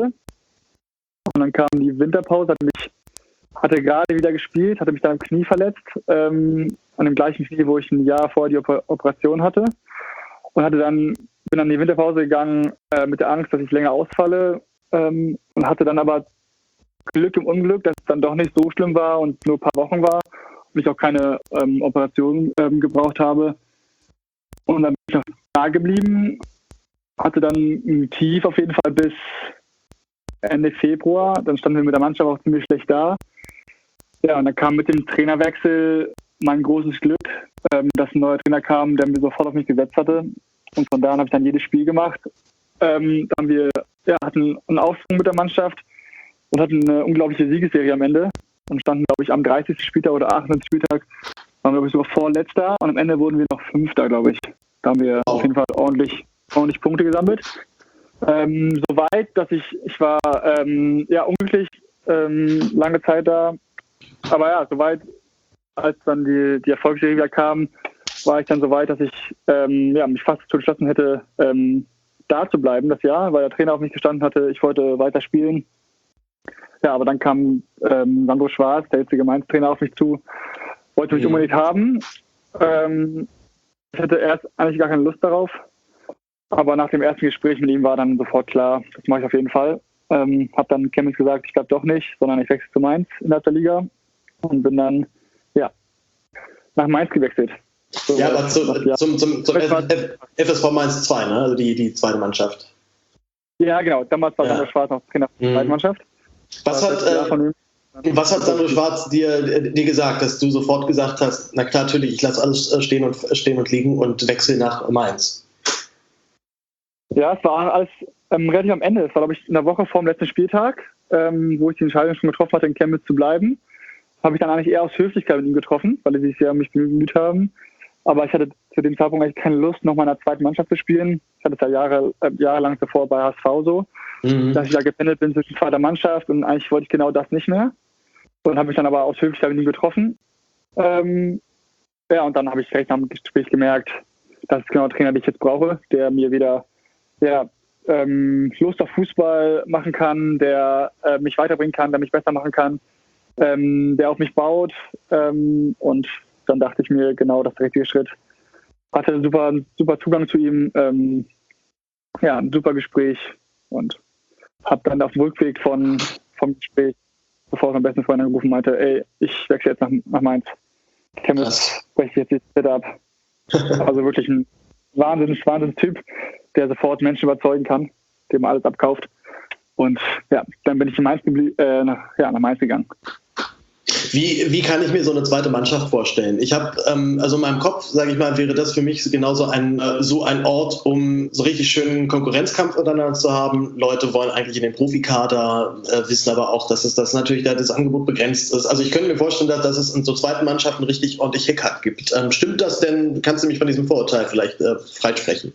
Und dann kam die Winterpause, hatte mich, hatte gerade wieder gespielt, hatte mich dann im Knie verletzt, ähm, an dem gleichen Knie, wo ich ein Jahr vorher die Oper- Operation hatte. Und hatte dann, bin dann in die Winterpause gegangen äh, mit der Angst, dass ich länger ausfalle ähm, und hatte dann aber Glück im Unglück, dass es dann doch nicht so schlimm war und nur ein paar Wochen war und ich auch keine ähm, Operation ähm, gebraucht habe. Und dann bin ich noch da geblieben, hatte dann ein Tief auf jeden Fall bis Ende Februar. Dann standen wir mit der Mannschaft auch ziemlich schlecht da. Ja, und dann kam mit dem Trainerwechsel mein großes Glück, ähm, dass ein neuer Trainer kam, der mir sofort auf mich gesetzt hatte. Und von da an habe ich dann jedes Spiel gemacht. Ähm, dann haben wir ja, hatten einen Aufschwung mit der Mannschaft und hatten eine unglaubliche Siegesserie am Ende und standen, glaube ich, am dreißigsten Spieltag oder achtundneunzigsten Spieltag, waren wir, glaube ich, sogar Vorletzter und am Ende wurden wir noch Fünfter, glaube ich. Da haben wir auf jeden Fall ordentlich, ordentlich Punkte gesammelt. Ähm, Soweit, dass ich, ich war ähm, ja unglücklich, ähm, lange Zeit da, aber ja, soweit, als dann die, die Erfolgsserie wieder kam, war ich dann so weit, dass ich ähm, ja, mich fast dazu entschlossen hätte, ähm, da zu bleiben das Jahr, weil der Trainer auf mich gestanden hatte, ich wollte weiter spielen. Ja, aber dann kam ähm, Sandro Schwarz, der jetzige Mainz-Trainer, auf mich zu, wollte mich mhm. unbedingt haben. Ähm, ich hatte erst eigentlich gar keine Lust darauf, aber nach dem ersten Gespräch mit ihm war dann sofort klar, das mache ich auf jeden Fall. Ähm, habe dann Chemnitz gesagt, ich glaube doch nicht, sondern ich wechsle zu Mainz innerhalb der Liga und bin dann ja nach Mainz gewechselt. So, ja, aber zu, ja. zum, zum, zum F S V Mainz zwei, ne? Also die, die zweite Mannschaft. Ja, genau. Damals war ja. Sandro Schwarz noch Trainer der zweiten Mannschaft. Was hat, äh, was hat Sandro Schwarz dir, dir gesagt, dass du sofort gesagt hast, na klar, natürlich, ich lasse alles stehen und, stehen und liegen und wechsle nach Mainz? Ja, es war alles ähm, relativ am Ende. Es war, glaube ich, in der Woche vor dem letzten Spieltag, ähm, wo ich die Entscheidung schon getroffen hatte, in Chemnitz zu bleiben. Habe ich dann eigentlich eher aus Höflichkeit mit ihm getroffen, weil sie sich sehr um mich bemüht haben. Aber ich hatte zu dem Zeitpunkt eigentlich keine Lust, noch mal in der zweiten Mannschaft zu spielen. Ich hatte es ja Jahre, äh, jahrelang davor bei H S V so, mhm. dass ich da gependelt bin zwischen zweiter Mannschaft und eigentlich wollte ich genau das nicht mehr. Und habe mich dann aber aus Höflichkeit mit ihm getroffen. Ähm, ja, und dann habe ich direkt nach dem Gespräch gemerkt, das ist genau der Trainer, den ich jetzt brauche, der mir wieder ja, ähm, Lust auf Fußball machen kann, der äh, mich weiterbringen kann, der mich besser machen kann, ähm, der auf mich baut ähm, und dann dachte ich mir, genau das ist der richtige Schritt. Hatte einen super, super Zugang zu ihm, ähm, ja, ein super Gespräch und habe dann auf dem Rückweg von, vom Gespräch sofort meinen besten Freund angerufen und meinte, ey, ich wechsle jetzt nach, nach Mainz. Chemnitz breche ich jetzt die Zeit ab. Also wirklich ein Wahnsinns, Wahnsinns-Typ, der sofort Menschen überzeugen kann, dem alles abkauft. Und ja, dann bin ich in Mainz geblie- äh, nach, ja, nach Mainz gegangen. Wie, wie kann ich mir so eine zweite Mannschaft vorstellen? Ich habe, ähm, also in meinem Kopf, sage ich mal, wäre das für mich genauso ein, äh, so ein Ort, um so richtig schönen Konkurrenzkampf untereinander zu haben. Leute wollen eigentlich in den Profikader, äh, wissen aber auch, dass es das natürlich da das Angebot begrenzt ist. Also ich könnte mir vorstellen, dass, dass es in so zweiten Mannschaften richtig ordentlich Hickhack gibt. Ähm, stimmt das denn? Kannst du mich von diesem Vorurteil vielleicht äh, freisprechen?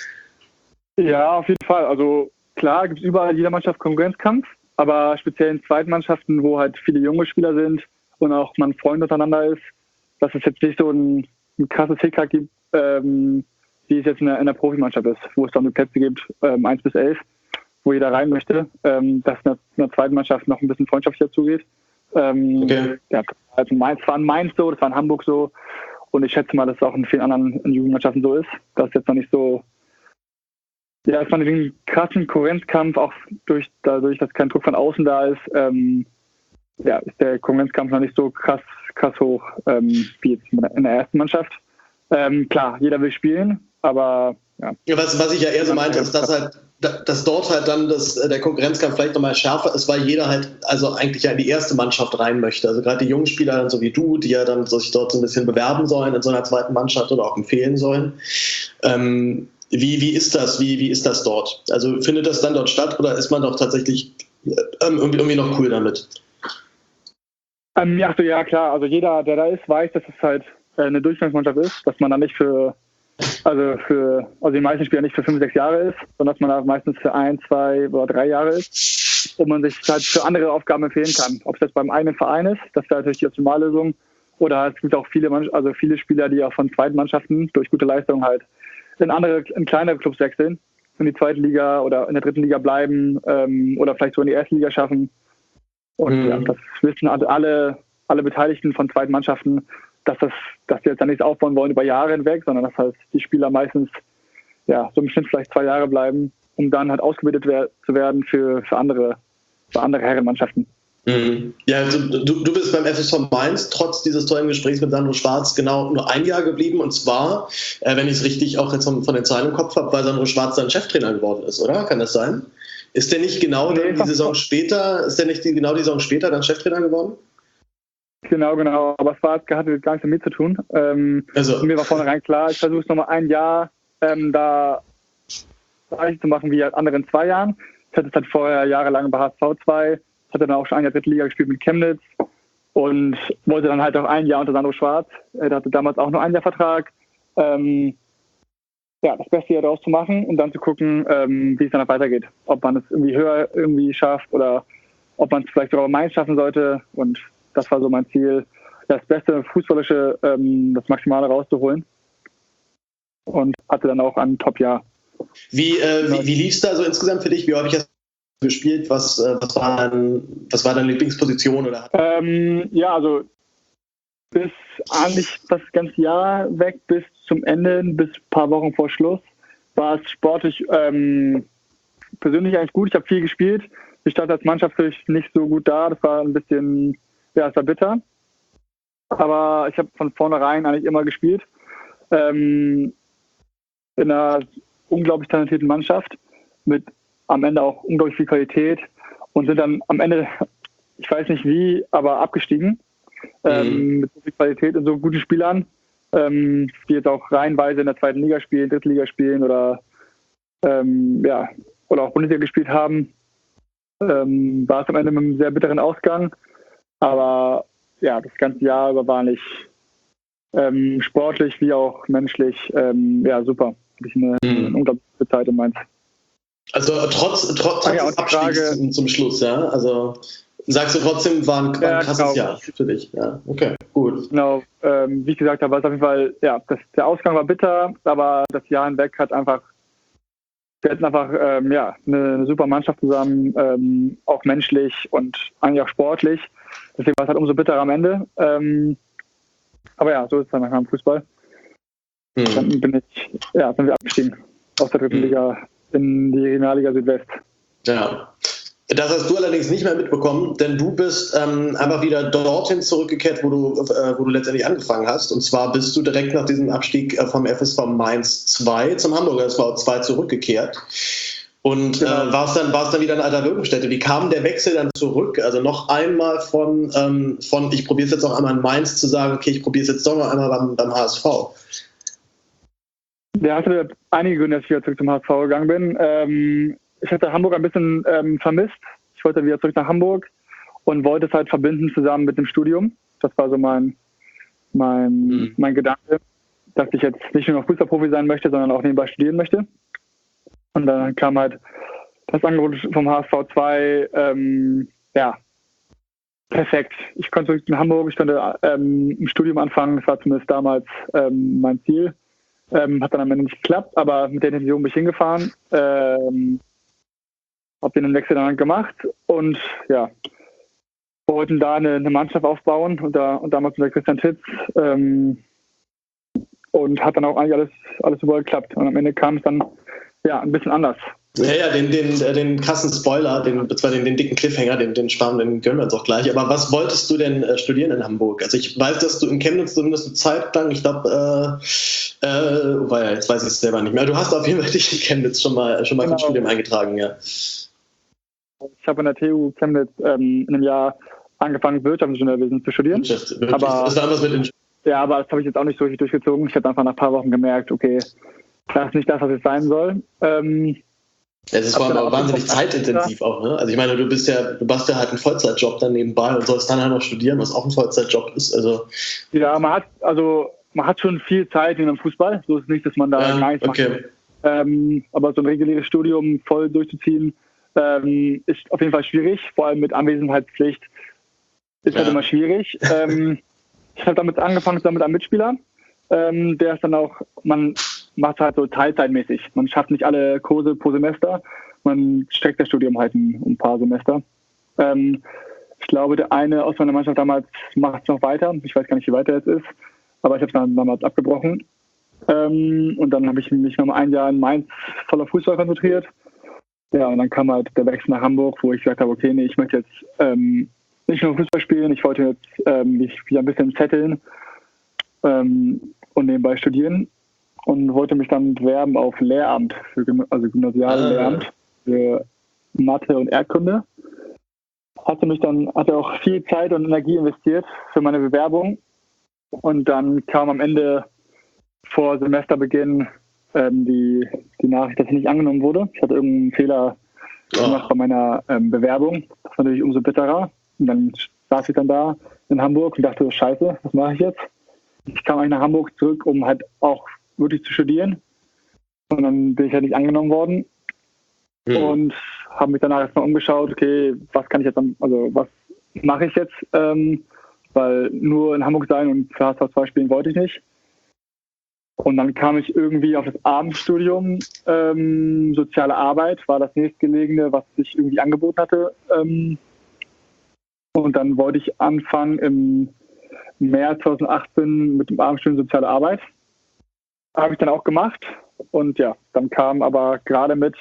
Ja, auf jeden Fall. Also klar gibt es überall in jeder Mannschaft Konkurrenzkampf, aber speziell in zweiten Mannschaften, wo halt viele junge Spieler sind und auch man Freunde untereinander ist, dass es jetzt nicht so ein, ein krasses Hickhack gibt, ähm, wie es jetzt in der, in der Profimannschaft ist, wo es dann die Plätze gibt, ähm, eins bis elf, wo jeder rein möchte, ähm, dass in der, in der zweiten Mannschaft noch ein bisschen freundschaftlicher zugeht. Ähm, okay. Ja, also Mainz war in Mainz so, das war in Hamburg so und ich schätze mal, dass es auch in vielen anderen Jugendmannschaften so ist, dass jetzt noch nicht so Ja, dass man den krassen Konkurrenzkampf auch durch, dadurch, dass kein Druck von außen da ist, ähm, ja, ist der Konkurrenzkampf noch nicht so krass, krass hoch ähm, wie jetzt in der ersten Mannschaft. Ähm, klar, jeder will spielen, aber ja. Ja, was, was ich ja eher so meinte, ist, dass halt, dass dort halt dann das, der Konkurrenzkampf vielleicht nochmal schärfer ist, weil jeder halt also eigentlich ja in die erste Mannschaft rein möchte. Also gerade die jungen Spieler, dann so wie du, die ja dann sich dort so ein bisschen bewerben sollen in so einer zweiten Mannschaft oder auch empfehlen sollen. Ähm, Wie, wie ist das? Wie, wie ist das dort? Also findet das dann dort statt oder ist man doch tatsächlich ähm, irgendwie, irgendwie noch cool damit? Ähm, ja, so, ja, klar. Also jeder, der da ist, weiß, dass es halt äh, eine Durchgangsmannschaft ist, dass man da nicht für, also für, also die meisten Spieler nicht für fünf, sechs Jahre ist, sondern dass man da meistens für ein, zwei oder drei Jahre ist und man sich halt für andere Aufgaben empfehlen kann. Ob es jetzt beim eigenen Verein ist, das wäre natürlich die Optimallösung, oder es gibt auch viele, also viele Spieler, die auch von zweiten Mannschaften durch gute Leistung halt in andere, in kleinere Clubs wechseln, in die zweite Liga oder in der dritten Liga bleiben ähm, oder vielleicht so in die erste Liga schaffen. Und mhm. ja, das wissen also alle, alle Beteiligten von zweiten Mannschaften, dass das, dass die jetzt dann nichts aufbauen wollen über Jahre hinweg, sondern dass halt die Spieler meistens ja so im Schnitt vielleicht zwei Jahre bleiben, um dann halt ausgebildet wer- zu werden für, für andere, für andere Herrenmannschaften. Mhm. Ja, also du, du bist beim F S V Mainz trotz dieses tollen Gesprächs mit Sandro Schwarz genau nur ein Jahr geblieben und zwar, äh, wenn ich es richtig auch jetzt von, von den Zahlen im Kopf habe, weil Sandro Schwarz dann Cheftrainer geworden ist, oder? Kann das sein? Ist der nicht genau nee, die Saison später, ist der nicht die, genau die Saison später dann Cheftrainer geworden? Genau, genau, aber Schwarz hatte gar nichts damit zu tun. Ähm, also. Mir war vornherein klar, ich versuche es nochmal ein Jahr ähm, da gleich zu machen wie andere in zwei Jahren. Ich hatte es halt vorher jahrelang bei H S V zwei, hatte dann auch schon ein Jahr dritte Liga gespielt mit Chemnitz und wollte dann halt auch ein Jahr unter Sandro Schwarz. Er hatte damals auch nur ein Jahr Vertrag. Ähm, ja, das Beste hier daraus zu machen und dann zu gucken, ähm, wie es dann weitergeht. Ob man es irgendwie höher irgendwie schafft oder ob man es vielleicht sogar bei Mainz schaffen sollte. Und das war so mein Ziel, das beste Fußballische, ähm, das Maximale rauszuholen. Und hatte dann auch ein Top-Jahr. Wie, äh, wie, wie lief es da so insgesamt für dich? Wie habe ich das gespielt? Was, äh, was, war dein, was war deine Lieblingsposition? Oder? Ähm, ja, also bis eigentlich das ganze Jahr weg, bis zum Ende, bis ein paar Wochen vor Schluss, war es sportlich ähm, persönlich eigentlich gut. Ich habe viel gespielt. Ich stand als Mannschaft nicht so gut da. Das war ein bisschen, ja, es war bitter. Aber ich habe von vornherein eigentlich immer gespielt. Ähm, in einer unglaublich talentierten Mannschaft mit am Ende auch unglaublich viel Qualität und sind dann am Ende, ich weiß nicht wie, aber abgestiegen. Mhm. Ähm, mit so viel Qualität und so guten Spielern, ähm, die jetzt auch reihenweise in der zweiten Liga spielen, dritte Liga spielen oder ähm, ja, oder auch Bundesliga gespielt haben, ähm, war es am Ende mit einem sehr bitteren Ausgang. Aber ja, das ganze Jahr über war nicht ähm, sportlich wie auch menschlich ähm, ja, super. Hatte ich eine, mhm. eine unglaubliche Zeit in Mainz. Also trotz, trotz, trotz ja, des Abstiegs zum, zum Schluss, ja? Also sagst du trotzdem, war ein, war ein krasses ja, genau. Jahr für dich. Ja, okay, gut. Genau, ähm, wie ich gesagt habe, war es auf jeden Fall, ja, das, der Ausgang war bitter, aber das Jahr hinweg hat einfach, wir hatten einfach, ähm, ja, eine, eine super Mannschaft zusammen, ähm, auch menschlich und eigentlich auch sportlich. Deswegen war es halt umso bitterer am Ende. Ähm, aber ja, so ist es dann manchmal im Fußball. Hm. Dann bin ich, ja, sind wir abgestiegen aus der dritten hm. Liga in die Regionalliga Südwest. Ja. Das hast du allerdings nicht mehr mitbekommen, denn du bist ähm, einfach wieder dorthin zurückgekehrt, wo du, äh, wo du letztendlich angefangen hast. Und zwar bist du direkt nach diesem Abstieg äh, vom F S V Mainz zwei zum Hamburger F S V zwei zurückgekehrt. Und Genau. äh, war es dann, war's dann wieder in alter Wirkungsstätte. Wie kam der Wechsel dann zurück? Also noch einmal von, ähm, von ich probiere es jetzt noch einmal in Mainz zu sagen, okay, ich probiere es jetzt doch noch einmal beim, beim H S V. Der hatte einige Gründe, dass ich wieder zurück zum H S V gegangen bin. Ähm, ich hatte Hamburg ein bisschen ähm, vermisst. Ich wollte wieder zurück nach Hamburg und wollte es halt verbinden zusammen mit dem Studium. Das war so mein, mein, mhm. mein Gedanke, dass ich jetzt nicht nur noch Fußballprofi sein möchte, sondern auch nebenbei studieren möchte. Und dann kam halt das Angebot vom H S V zwei, ähm, ja, perfekt. Ich konnte zurück in Hamburg, ich konnte ähm, im Studium anfangen. Das war zumindest damals ähm, mein Ziel. Ähm, hat dann am Ende nicht geklappt, aber mit der Intention bin ich hingefahren. Ähm, habe den Wechsel dann gemacht und ja, wollten da eine, eine Mannschaft aufbauen und, da, und damals mit Christian Titz ähm, und hat dann auch eigentlich alles, alles super geklappt. Und am Ende kam es dann ja ein bisschen anders. Ja, ja, den, den, den krassen Spoiler, den, zwar den, den dicken Cliffhanger, den, den sparen, den gönnen wir uns auch gleich. Aber was wolltest du denn äh, studieren in Hamburg? Also ich weiß, dass du in Chemnitz zumindest eine Zeit lang, ich glaube, äh, äh, oh, ja, jetzt weiß ich es selber nicht mehr. Du hast auf jeden Fall dich in Chemnitz schon mal, schon mal genau. für ein Studium eingetragen, ja. Ich habe an der T U Chemnitz ähm, in einem Jahr angefangen, Wirtschaftsingenieurwesen zu studieren. Wirtschaft, Wirtschaft. Aber, das war was mit ja, aber das habe ich jetzt auch nicht so richtig durchgezogen. Ich habe einfach nach ein paar Wochen gemerkt, okay, das ist nicht das, was es sein soll. Ähm, Es ist vor allem auch wahnsinnig zeitintensiv auch, ne? Also ich meine, du bist ja, du machst ja halt einen Vollzeitjob dann nebenbei und sollst dann halt noch studieren, was auch ein Vollzeitjob ist. Also ja, man hat, also man hat schon viel Zeit in einem Fußball. So ist es nicht, dass man da ja, gar nichts okay. macht. Ähm, aber so ein reguläres Studium voll durchzuziehen, ähm, ist auf jeden Fall schwierig. Vor allem mit Anwesenheitspflicht ist ja. halt immer schwierig. ähm, ich habe damit angefangen, zusammen mit einem Mitspieler. Ähm, der ist dann auch, man macht halt so teilzeitmäßig. Man schafft nicht alle Kurse pro Semester. Man streckt das Studium halt ein, um ein paar Semester. Ähm, ich glaube, der eine aus meiner Mannschaft damals macht es noch weiter. Ich weiß gar nicht, wie weit er jetzt ist. Aber ich habe es dann damals abgebrochen. Ähm, und dann habe ich mich noch mal ein Jahr in Mainz voll auf Fußball konzentriert. Ja, und dann kam halt der Wechsel nach Hamburg, wo ich gesagt habe, okay, nee, ich möchte jetzt ähm, nicht nur Fußball spielen. Ich wollte jetzt ähm, mich wieder ein bisschen zetteln ähm, und nebenbei studieren. Und wollte mich dann bewerben auf Lehramt, für, also gymnasiales ah. Lehramt für Mathe und Erdkunde. Hatte mich dann, hatte auch viel Zeit und Energie investiert für meine Bewerbung. Und dann kam am Ende vor Semesterbeginn ähm, die, die Nachricht, dass ich nicht angenommen wurde. Ich hatte irgendeinen Fehler oh. gemacht bei meiner ähm, Bewerbung. Das war natürlich umso bitterer. Und dann saß ich dann da in Hamburg und dachte, scheiße, was mache ich jetzt? Ich kam eigentlich nach Hamburg zurück, um halt auch wirklich zu studieren. Und dann bin ich halt nicht angenommen worden. Mhm. Und habe mich danach erstmal umgeschaut, okay, was kann ich jetzt, also was mache ich jetzt? Ähm, weil nur in Hamburg sein und für H S V zwei spielen wollte ich nicht. Und dann kam ich irgendwie auf das Abendstudium, ähm, soziale Arbeit, war das nächstgelegene, was sich irgendwie angeboten hatte. Ähm, und dann wollte ich anfangen im März zweitausendachtzehn mit dem Abendstudium soziale Arbeit. Habe ich dann auch gemacht. Und ja, dann kam aber gerade mit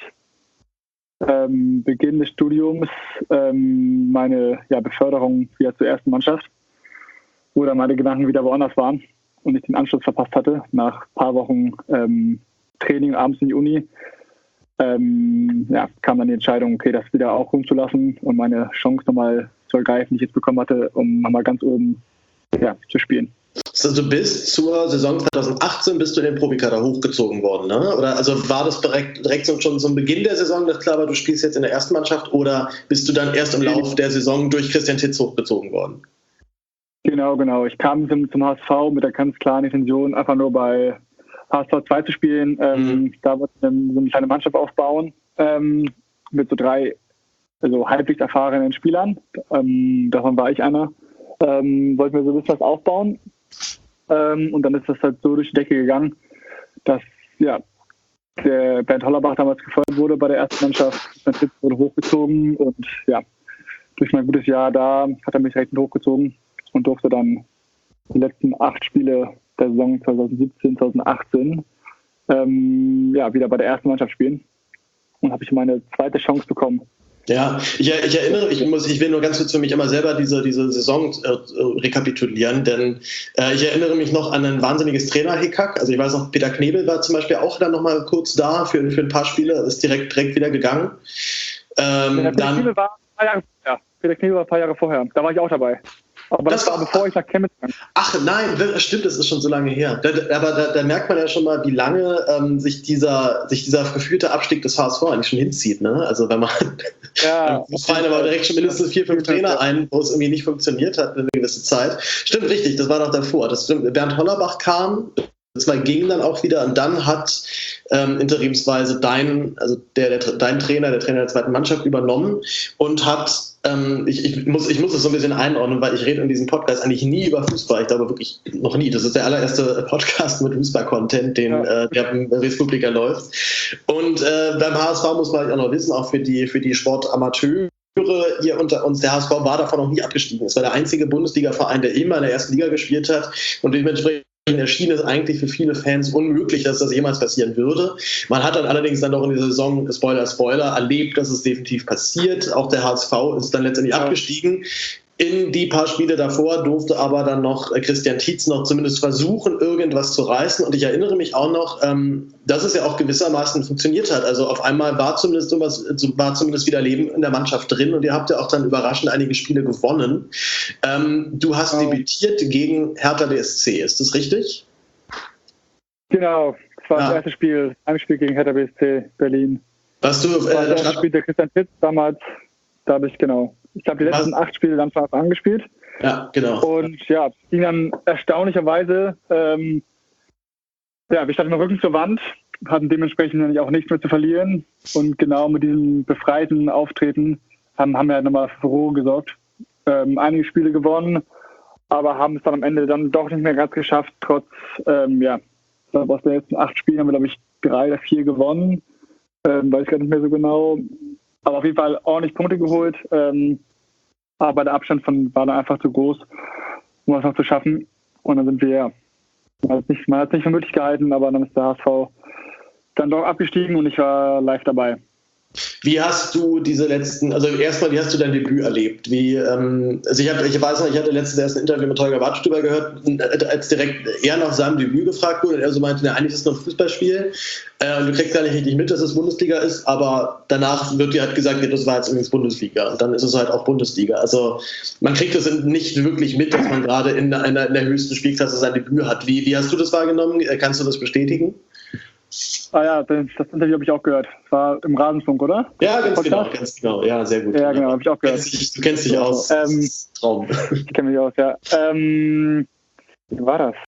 ähm, Beginn des Studiums ähm, meine ja, Beförderung wieder zur ersten Mannschaft, wo dann meine Gedanken wieder woanders waren und ich den Anschluss verpasst hatte. Nach ein paar Wochen ähm, Training abends in die Uni ähm, ja, kam dann die Entscheidung, okay, das wieder auch rumzulassen und meine Chance nochmal zu ergreifen, die ich jetzt bekommen hatte, um nochmal ganz oben ja, zu spielen. Also du bist zur Saison zweitausendachtzehn bist du in den Profikader hochgezogen worden, ne? Oder also war das direkt, direkt so, schon zum Beginn der Saison, dass klar war, du spielst jetzt in der ersten Mannschaft, oder bist du dann erst im Laufe der Saison durch Christian Titz hochgezogen worden? Genau, genau. Ich kam zum, zum H S V mit der ganz klaren Intention, einfach nur bei H S V zwei zu spielen. Ähm, mhm. Da wollte ich eine, so eine kleine Mannschaft aufbauen ähm, mit so drei also halbwegs erfahrenen Spielern. Ähm, davon war ich einer. Ähm, wollten wir so ein bisschen was aufbauen. Ähm, und dann ist das halt so durch die Decke gegangen, dass ja, der Bernd Hollerbach damals gefeuert wurde bei der ersten Mannschaft. Mein Titz wurde hochgezogen und ja, durch mein gutes Jahr da hat er mich recht hochgezogen und durfte dann die letzten acht Spiele der Saison zweitausendsiebzehn, zweitausendachtzehn ähm, ja, wieder bei der ersten Mannschaft spielen. Und habe ich meine zweite Chance bekommen, Ja, ich, ich erinnere, ich muss, ich will nur ganz kurz für mich immer selber diese, diese Saison äh, rekapitulieren, denn äh, ich erinnere mich noch an ein wahnsinniges Trainer-Hickhack. Also ich weiß noch, Peter Knebel war zum Beispiel auch dann nochmal kurz da für, für ein paar Spiele, ist direkt, direkt wieder gegangen. Ähm, ja, Peter, dann, Knebel war ein paar Jahre, ja, Peter Knebel war ein paar Jahre vorher, da war ich auch dabei. Aber das, das war bevor ich nach Chemnitz ging. Ach nein, stimmt, das ist schon so lange her. Da, aber da, da merkt man ja schon mal, wie lange ähm, sich, dieser, sich dieser gefühlte Abstieg des H S V eigentlich schon hinzieht. Ne? Also wenn man, ja, es fallen aber direkt schon mindestens vier, fünf Trainer ein, wo es irgendwie nicht funktioniert hat eine gewisse Zeit. Stimmt, richtig, das war noch davor. Das stimmt, Bernd Hollerbach kam, das war, ging dann auch wieder und dann hat ähm, interimsweise dein, also der, der, dein Trainer, der Trainer der zweiten Mannschaft übernommen und hat Ähm, ich, ich, muss, ich muss es so ein bisschen einordnen, weil ich rede in diesem Podcast eigentlich nie über Fußball. Ich glaube wirklich noch nie. Das ist der allererste Podcast mit Fußball-Content, den ja. äh, der im Respublika läuft. Und äh, beim H S V muss man auch noch wissen, auch für die, für die Sportamateure hier unter uns, der H S V war davon noch nie abgestiegen. Es war der einzige Bundesliga-Verein, der immer in der ersten Liga gespielt hat und dementsprechend erschien es eigentlich für viele Fans unmöglich, dass das jemals passieren würde. Man hat dann allerdings dann doch in dieser Saison, Spoiler, Spoiler, erlebt, dass es definitiv passiert. Auch der H S V ist dann letztendlich ja. abgestiegen. In die paar Spiele davor durfte aber dann noch Christian Tietz noch zumindest versuchen, irgendwas zu reißen. Und ich erinnere mich auch noch, ähm, dass es ja auch gewissermaßen funktioniert hat. Also auf einmal war zumindest sowas, war zumindest wieder Leben in der Mannschaft drin und ihr habt ja auch dann überraschend einige Spiele gewonnen. Ähm, du hast oh. debütiert gegen Hertha B S C, ist das richtig? Genau, das war ja. das erste Spiel, ein Spiel gegen Hertha B S C Berlin. Was du, äh, das war das erste Spiel der Christian Tietz damals, da habe ich genau. Ich habe die letzten Was? acht Spiele dann von Anfang an gespielt. Ja, genau. Und ja, es ging dann erstaunlicherweise, ähm, ja, wir standen im Rücken zur Wand, hatten dementsprechend nämlich auch nichts mehr zu verlieren. Und genau mit diesem befreiten Auftreten haben, haben wir halt nochmal für Furore gesorgt. Ähm, einige Spiele gewonnen, aber haben es dann am Ende dann doch nicht mehr ganz geschafft, trotz, ähm, ja, ich glaube, aus den letzten acht Spielen haben wir, glaube ich, drei oder vier gewonnen. Ähm, weiß ich gar nicht mehr so genau. Aber auf jeden Fall ordentlich Punkte geholt. Ähm, aber der Abstand von war dann einfach zu groß, um das noch zu schaffen. Und dann sind wir, ja, man hat es nicht, man hat es nicht für möglich gehalten, aber dann ist der H S V dann doch abgestiegen und ich war live dabei. Wie hast du diese letzten, also erstmal, wie hast du dein Debüt erlebt? Wie, ähm, also ich, hab, ich weiß noch, ich hatte letztens erst ein Interview mit Holger Badstüber gehört, als direkt er nach seinem Debüt gefragt wurde und er so meinte, ja, eigentlich ist es nur ein Fußballspiel äh, und du kriegst gar nicht richtig mit, dass es Bundesliga ist, aber danach wird dir halt gesagt, ja, das war jetzt übrigens Bundesliga und dann ist es halt auch Bundesliga. Also man kriegt das nicht wirklich mit, dass man gerade in, in, in der höchsten Spielklasse sein Debüt hat. Wie, wie hast du das wahrgenommen? Kannst du das bestätigen? Ah ja, das, das Interview habe ich auch gehört. Das war im Rasenfunk, oder? Ja, ganz genau, ganz genau. Ja, sehr gut. Ja, genau, habe ich auch gehört. Du kennst dich, du kennst dich aus. Ähm, Traum. Ich kenne mich aus, ja. Ähm, wie war das?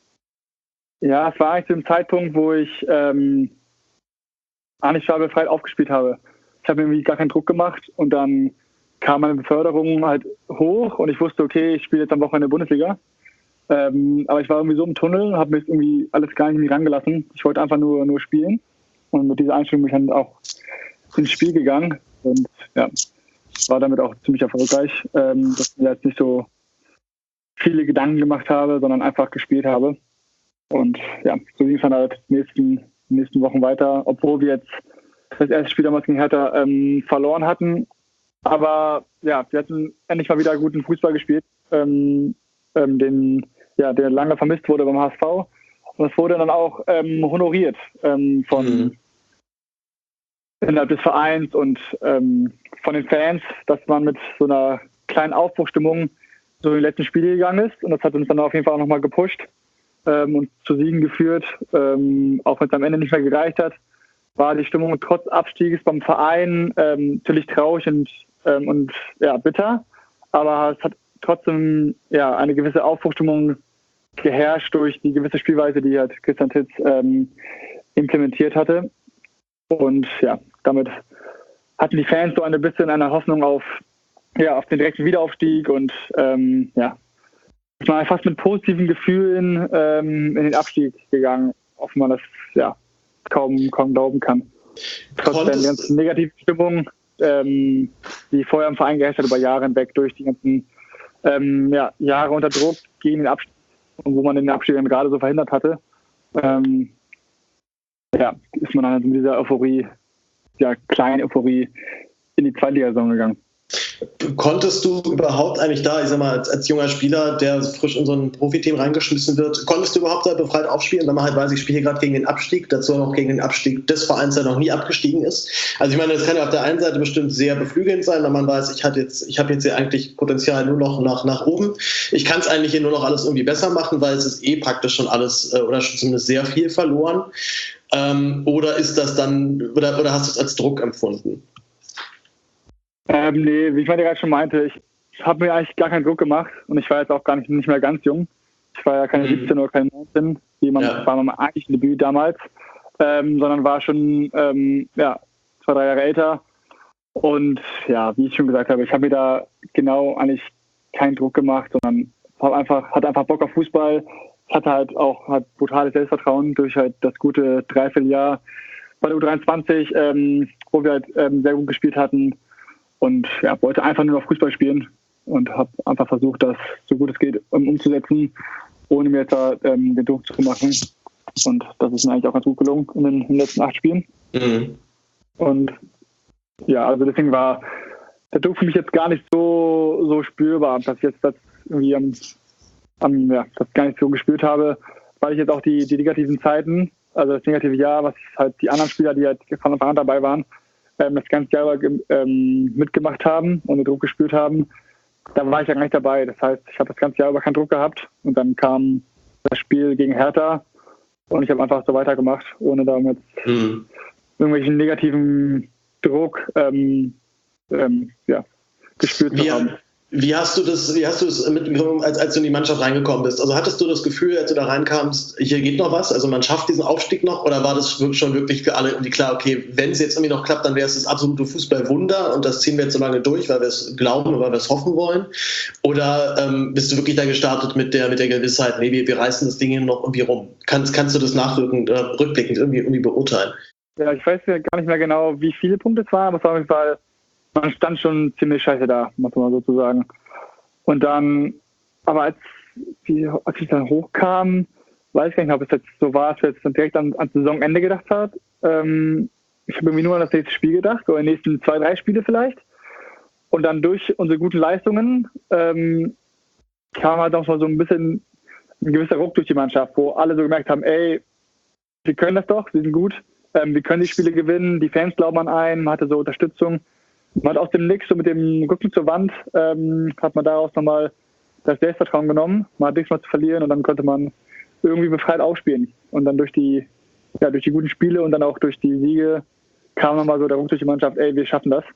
Ja, es war eigentlich zu dem Zeitpunkt, wo ich ähm, eigentlich befreit aufgespielt habe. Ich habe irgendwie gar keinen Druck gemacht und dann kam meine Beförderung halt hoch und ich wusste, okay, ich spiele jetzt am Wochenende Bundesliga. Ähm, aber ich war irgendwie so im Tunnel, habe mir irgendwie alles gar nicht irgendwie rangelassen. Ich wollte einfach nur, nur spielen. Und mit dieser Einstellung bin ich dann auch ins Spiel gegangen. Und ja, war damit auch ziemlich erfolgreich, ähm, dass ich mir jetzt nicht so viele Gedanken gemacht habe, sondern einfach gespielt habe. Und ja, so ging es dann halt die nächsten, die nächsten Wochen weiter, obwohl wir jetzt das erste Spiel damals gegen Hertha ähm, verloren hatten. Aber ja, wir hatten endlich mal wieder guten Fußball gespielt, ähm, ähm, den ja, der lange vermisst wurde beim H S V. Und das wurde dann auch ähm, honoriert ähm, von mhm. innerhalb des Vereins und ähm, von den Fans, dass man mit so einer kleinen Aufbruchstimmung so in die letzten Spiele gegangen ist. Und das hat uns dann auf jeden Fall auch nochmal gepusht ähm, und zu Siegen geführt. Ähm, auch wenn es am Ende nicht mehr gereicht hat, war die Stimmung trotz Abstieges beim Verein ähm, natürlich traurig und, ähm, und ja, bitter. Aber es hat trotzdem ja eine gewisse Aufbruchstimmung geherrscht durch die gewisse Spielweise, die halt Christian Tietz ähm, implementiert hatte. Und ja, damit hatten die Fans so ein bisschen eine Hoffnung auf, ja, auf den direkten Wiederaufstieg und ähm, ja, ich war fast mit positiven Gefühlen ähm, in den Abstieg gegangen, auf man das ja kaum, kaum glauben kann. Trotz der ganzen negativen Stimmung, ähm, die vorher im Verein geherrscht hat über Jahre hinweg durch die ganzen ähm, ja, Jahre unter Druck gegen den Abstieg und wo man den Abstieg dann gerade so verhindert hatte, ähm, ja, ist man dann in dieser Euphorie, ja, kleinen Euphorie, in die Zweitligasaison gegangen. Konntest du überhaupt eigentlich da, ich sag mal, als, als junger Spieler, der frisch in so ein Profiteam reingeschmissen wird, konntest du überhaupt da befreit aufspielen, wenn man halt weiß, ich spiele hier gerade gegen den Abstieg, dazu noch gegen den Abstieg des Vereins, der noch nie abgestiegen ist? Also ich meine, das kann ja auf der einen Seite bestimmt sehr beflügelnd sein, wenn man weiß, ich, jetzt, ich habe jetzt hier eigentlich Potenzial nur noch nach, nach oben. Ich kann es eigentlich hier nur noch alles irgendwie besser machen, weil es ist eh praktisch schon alles oder schon zumindest sehr viel verloren. Ähm, oder ist das dann, oder, oder hast du es als Druck empfunden? Ähm, nee, wie ich meine gerade schon meinte, ich, ich habe mir eigentlich gar keinen Druck gemacht und ich war jetzt auch gar nicht, nicht mehr ganz jung. Ich war ja keine mhm. siebzehn oder keine neunzehn, wie man ja. war mein eigentlich Debüt damals, ähm, sondern war schon ähm, ja, zwei, drei Jahre älter. Und ja, wie ich schon gesagt habe, ich habe mir da genau eigentlich keinen Druck gemacht, sondern hab einfach, hatte einfach Bock auf Fußball. Ich hatte halt auch halt brutales Selbstvertrauen durch halt das gute Dreivierteljahr bei der U dreiundzwanzig, ähm, wo wir halt ähm, sehr gut gespielt hatten. Und ja, wollte einfach nur noch Fußball spielen und habe einfach versucht, das so gut es geht um, umzusetzen, ohne mir jetzt da ähm, den Druck zu machen. Und das ist mir eigentlich auch ganz gut gelungen in den, in den letzten acht Spielen. Mhm. Und ja, also deswegen war der Druck für mich jetzt gar nicht so, so spürbar, dass ich jetzt das irgendwie am, am ja, das gar nicht so gespürt habe, weil ich jetzt auch die, die negativen Zeiten, also das negative Jahr, was halt die anderen Spieler, die halt von Anfang an dabei waren, das ganze Jahr ähm, mitgemacht haben und den Druck gespürt haben, da war ich ja gar nicht dabei. Das heißt, ich habe das ganze Jahr über keinen Druck gehabt und dann kam das Spiel gegen Hertha und ich habe einfach so weitergemacht, ohne da jetzt mhm. irgendwelchen negativen Druck ähm, ähm, ja, gespürt zu ja. haben. Wie hast du das, wie hast du es mitbekommen, als, als du in die Mannschaft reingekommen bist? Also hattest du das Gefühl, als du da reinkamst, hier geht noch was? Also man schafft diesen Aufstieg noch? Oder war das schon wirklich für alle irgendwie klar, okay, wenn es jetzt irgendwie noch klappt, dann wäre es das absolute Fußballwunder und das ziehen wir jetzt so lange durch, weil wir es glauben oder weil wir es hoffen wollen? Oder ähm, bist du wirklich da gestartet mit der, mit der Gewissheit, nee, wir, wir reißen das Ding hier noch irgendwie rum? Kannst, kannst du das nachrückend, äh, rückblickend irgendwie, irgendwie beurteilen? Ja, ich weiß ja gar nicht mehr genau, wie viele Punkte es waren, aber es war auf jeden Fall, man stand schon ziemlich scheiße da, muss man sozusagen. Und dann, aber als, wie, als ich dann hochkam, weiß ich gar nicht, ob es jetzt so war, dass wir jetzt direkt an, ans Saisonende gedacht hat. Ähm, ich habe irgendwie nur an das nächste Spiel gedacht, oder die nächsten zwei, drei Spiele vielleicht. Und dann durch unsere guten Leistungen ähm, kam halt auch mal so ein bisschen ein gewisser Ruck durch die Mannschaft, wo alle so gemerkt haben, ey, wir können das doch, wir sind gut, ähm, wir können die Spiele gewinnen, die Fans glauben an einen, man hatte so Unterstützung. Man hat aus dem Nix, so mit dem Rücken zur Wand, ähm, hat man daraus nochmal das Selbstvertrauen genommen. Man hat nichts mehr zu verlieren und dann konnte man irgendwie befreit aufspielen. Und dann durch die, ja, durch die guten Spiele und dann auch durch die Siege kam nochmal so der Ruck durch die Mannschaft, ey, wir schaffen das.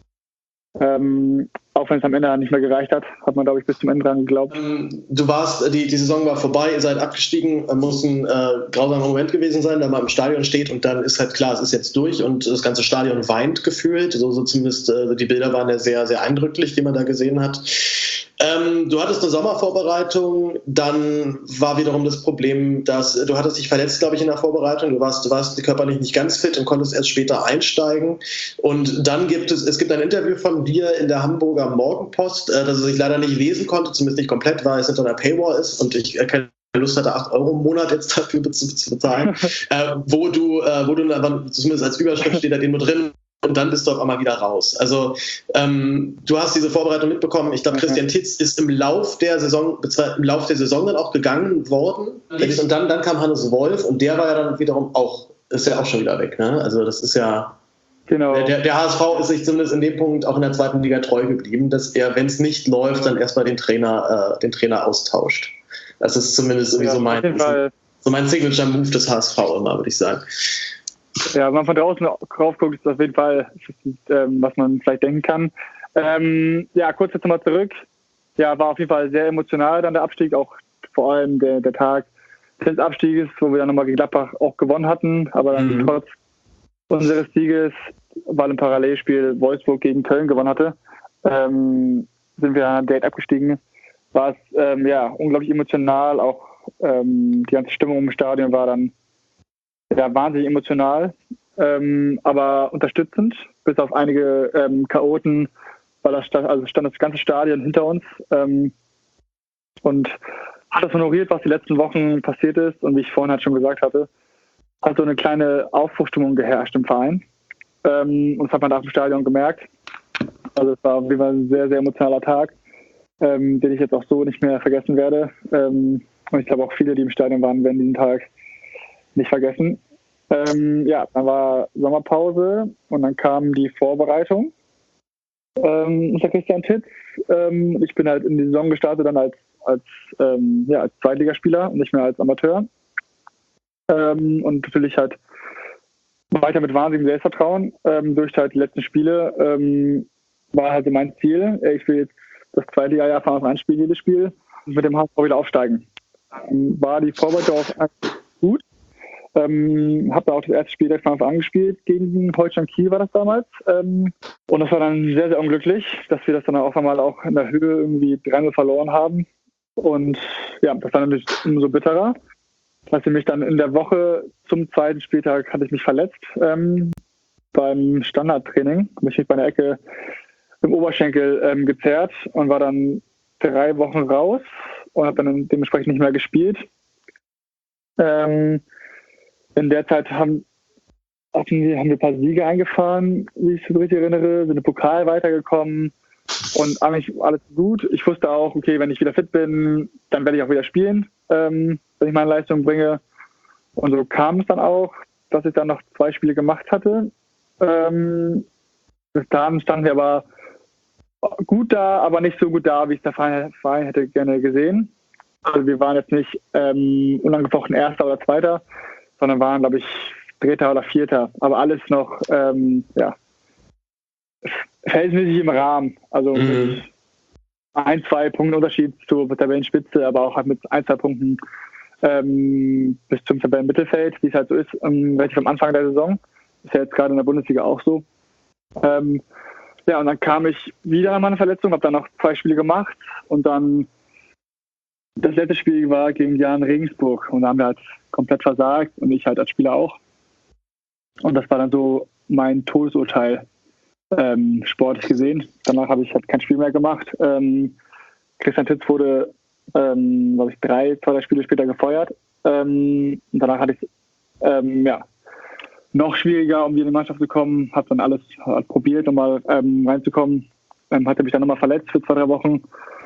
Ähm, auch wenn es am Ende nicht mehr gereicht hat, hat man, glaube ich, bis zum Ende dran geglaubt. Du warst, die, die Saison war vorbei, ihr seid abgestiegen, muss ein äh, grausamer Moment gewesen sein, da man im Stadion steht und dann ist halt klar, es ist jetzt durch und das ganze Stadion weint gefühlt. So, so zumindest äh, die Bilder waren ja sehr, sehr eindrücklich, die man da gesehen hat. Ähm, du hattest eine Sommervorbereitung, dann war wiederum das Problem, dass du hattest dich verletzt, glaube ich, in der Vorbereitung. Du warst, du warst körperlich nicht ganz fit und konntest erst später einsteigen. Und dann gibt es, es gibt ein Interview von dir in der Hamburger Morgenpost, äh, das ich leider nicht lesen konnte, zumindest nicht komplett, weil es hinter einer Paywall ist und ich äh, keine Lust hatte, acht Euro im Monat jetzt dafür zu bezahlen, äh, wo du, äh, wo du zumindest als Überschrift steht da nur drin, und dann bist du auf einmal wieder raus. Also ähm, du hast diese Vorbereitung mitbekommen. Ich glaube, Christian Titz ist im Lauf der Saison, im Lauf der Saison dann auch gegangen worden. Und dann, dann kam Hannes Wolf und der war ja dann wiederum auch, ist ja auch schon wieder weg. Ne? Also das ist ja, genau. Der, der H S V ist sich zumindest in dem Punkt auch in der zweiten Liga treu geblieben, dass er, wenn es nicht läuft, dann erstmal den Trainer, äh, den Trainer austauscht. Das ist zumindest irgendwie ja, so mein, so mein Signature-Move des H S V immer, würde ich sagen. Ja, wenn man von draußen drauf guckt, ist das auf jeden Fall, ähm, was man vielleicht denken kann. Ähm, ja, kurz jetzt nochmal zurück. Ja, war auf jeden Fall sehr emotional dann der Abstieg, auch vor allem der, der Tag des Abstieges, wo wir dann nochmal gegen Gladbach auch gewonnen hatten, aber dann mhm. trotz unseres Sieges, weil im Parallelspiel Wolfsburg gegen Köln gewonnen hatte, ähm, sind wir direkt abgestiegen. War es ähm, ja unglaublich emotional, auch ähm, die ganze Stimmung im Stadion war dann ja, wahnsinnig emotional, ähm, aber unterstützend, bis auf einige ähm, Chaoten, weil das stand, also stand das ganze Stadion hinter uns ähm, und hat das honoriert, was die letzten Wochen passiert ist. Und wie ich vorhin halt schon gesagt hatte, hat so eine kleine Aufbruchstimmung geherrscht im Verein. Ähm, und das hat man da im Stadion gemerkt. Also es war auf jeden Fall ein sehr, sehr emotionaler Tag, ähm, den ich jetzt auch so nicht mehr vergessen werde. Ähm, und ich glaube auch viele, die im Stadion waren, werden diesen Tag nicht vergessen. Ähm, ja, dann war Sommerpause und dann kam die Vorbereitung. Ähm, ich bin Christian Titz. Ähm, ich bin halt in die Saison gestartet dann als, als, ähm, ja, als Zweitligaspieler und nicht mehr als Amateur. Ähm, und natürlich halt weiter mit wahnsinnigem Selbstvertrauen ähm, durch halt die letzten Spiele ähm, war halt mein Ziel. Ich will jetzt das zweite Jahr von Anfang an spielen, jedes Spiel, und mit dem H S V wieder aufsteigen. Ähm, war die Vorbereitung auch gut. Ähm, habe da auch das erste Spiel direkt von Anfang an gespielt, gegen Holstein Kiel war das damals. Ähm, und das war dann sehr, sehr unglücklich, dass wir das dann auch einmal auch in der Höhe irgendwie drei null verloren haben. Und ja, das war natürlich umso bitterer. Dass ich mich dann in der Woche zum zweiten Spieltag hatte ich mich verletzt ähm, beim Standardtraining. Habe ich mich bei einer Ecke im Oberschenkel ähm, gezerrt und war dann drei Wochen raus und habe dann dementsprechend nicht mehr gespielt. Ähm, in der Zeit haben, haben wir ein paar Siege eingefahren, wie ich es richtig erinnere, sind im Pokal weitergekommen und eigentlich alles gut. Ich wusste auch, okay, wenn ich wieder fit bin, dann werde ich auch wieder spielen. Ähm, wenn ich meine Leistung bringe. Und so kam es dann auch, dass ich dann noch zwei Spiele gemacht hatte. Ähm, bis dahin standen wir aber gut da, aber nicht so gut da, wie es der Verein, Verein hätte gerne gesehen. Also wir waren jetzt nicht ähm, unangefochten Erster oder Zweiter, sondern waren, glaube ich, Dritter oder Vierter. Aber alles noch ähm, ja, verhältnismäßig im Rahmen. Also mhm. mit ein, zwei Punkten Unterschied zur Tabellenspitze, aber auch halt mit ein, zwei Punkten ähm, bis zum Tabellenmittelfeld, wie es halt so ist, ähm, relativ am Anfang der Saison. Ist ja jetzt gerade in der Bundesliga auch so. Ähm, ja, und dann kam ich wieder an meine Verletzung, habe dann noch zwei Spiele gemacht und dann das letzte Spiel war gegen Jan Regensburg und da haben wir halt komplett versagt und ich halt als Spieler auch. Und das war dann so mein Todesurteil, ähm, sportlich gesehen. Danach habe ich halt kein Spiel mehr gemacht. Ähm, Christian Titz wurde, ähm, glaube ich, drei, zwei, drei Spiele später gefeuert. Ähm, und danach hatte ich ähm, ja, noch schwieriger, um wieder in die Mannschaft zu kommen. Habe dann alles halt probiert, nochmal ähm, reinzukommen. Ähm, hatte mich dann nochmal verletzt für zwei, drei Wochen.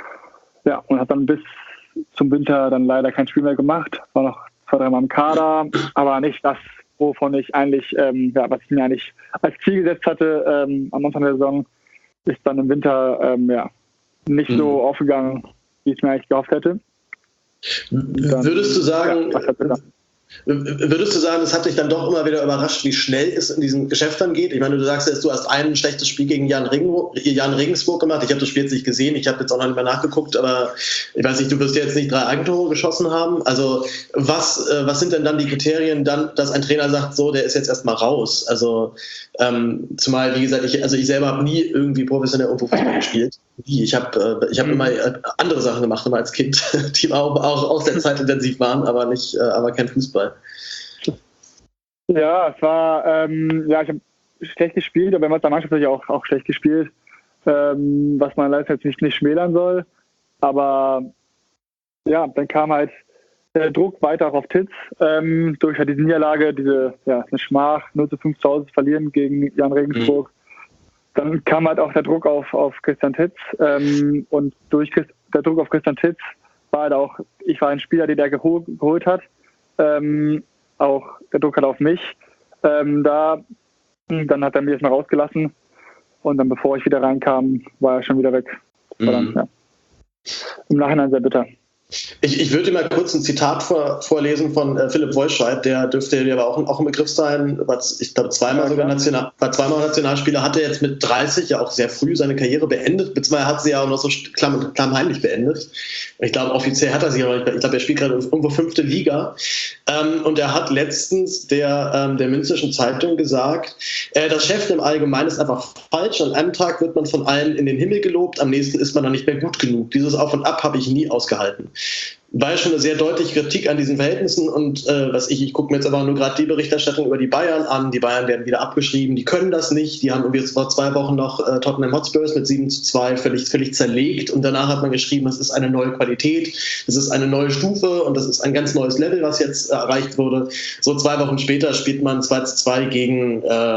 Ja, und habe dann bis zum Winter dann leider kein Spiel mehr gemacht. War noch zwei, drei Mal im Kader, aber nicht das, wovon ich eigentlich, ähm, ja, was ich mir eigentlich als Ziel gesetzt hatte ähm, am Anfang der Saison, ist dann im Winter ähm, ja, nicht mhm. so aufgegangen, wie ich es mir eigentlich gehofft hätte. Dann, würdest du sagen, ja, Würdest du sagen, es hat dich dann doch immer wieder überrascht, wie schnell es in diesem Geschäft dann geht? Ich meine, du sagst jetzt, du hast ein schlechtes Spiel gegen Jan, Regen, Jan Regensburg gemacht. Ich habe das Spiel jetzt nicht gesehen, ich habe jetzt auch noch nicht mehr nachgeguckt, aber ich weiß nicht, du wirst jetzt nicht drei Eigentore geschossen haben. Also was, was sind denn dann die Kriterien, dann, dass ein Trainer sagt, so, der ist jetzt erstmal raus? Also ähm, zumal, wie gesagt, ich, also ich selber habe nie irgendwie professionell irgendwo Fußball gespielt. Nie. Ich habe ich hab immer andere Sachen gemacht, immer als Kind, die auch, auch, auch sehr zeitintensiv waren, aber nicht, aber kein Fußball. Ja, es war, ähm, ja, ich habe schlecht gespielt, aber in der Mannschaft habe ich auch, auch schlecht gespielt, ähm, was man leider jetzt nicht, nicht schmälern soll. Aber ja, dann kam halt der Druck weiter auch auf Titz, ähm, durch halt diese Niederlage, diese, ja, eine Schmach, null zu fünf zu Hause zu verlieren gegen Jan Regensburg. Mhm. Dann kam halt auch der Druck auf, auf Christian Titz, ähm, und durch Christ, der Druck auf Christian Titz war halt auch, ich war ein Spieler, den der gehol, geholt hat, ähm, auch der Druck hat auf mich. Ähm, da, dann hat er mich erstmal rausgelassen und dann, bevor ich wieder reinkam, war er schon wieder weg. Mhm. Dann, ja, im Nachhinein sehr bitter. Ich, ich würde dir mal kurz ein Zitat vor, vorlesen von äh, Philipp Wollscheid, der dürfte ja aber auch, auch ein Begriff sein, war, ich glaube zweimal ja, sogar National, war zweimal Nationalspieler, hatte jetzt mit dreißig ja auch sehr früh seine Karriere beendet, beziehungsweise hat sie ja auch noch so klamm, klammheimlich beendet. Ich glaube, offiziell hat er sie auch nicht, ich glaube, er spielt gerade irgendwo fünfte Liga. Ähm, und er hat letztens der, ähm, der Münsterschen Zeitung gesagt, äh, das Geschäft im Allgemeinen ist einfach falsch. An einem Tag wird man von allen in den Himmel gelobt, am nächsten ist man dann nicht mehr gut genug. Dieses Auf und Ab habe ich nie ausgehalten. War ja schon eine sehr deutliche Kritik an diesen Verhältnissen und äh, was ich, ich gucke mir jetzt aber nur gerade die Berichterstattung über die Bayern an. Die Bayern werden wieder abgeschrieben, die können das nicht. Die haben irgendwie vor zwei Wochen noch äh, Tottenham Hotspurs mit sieben zu zwei völlig, völlig zerlegt und danach hat man geschrieben, das ist eine neue Qualität, das ist eine neue Stufe und das ist ein ganz neues Level, was jetzt äh, erreicht wurde. So zwei Wochen später spielt man zwei zu zwei gegen, äh,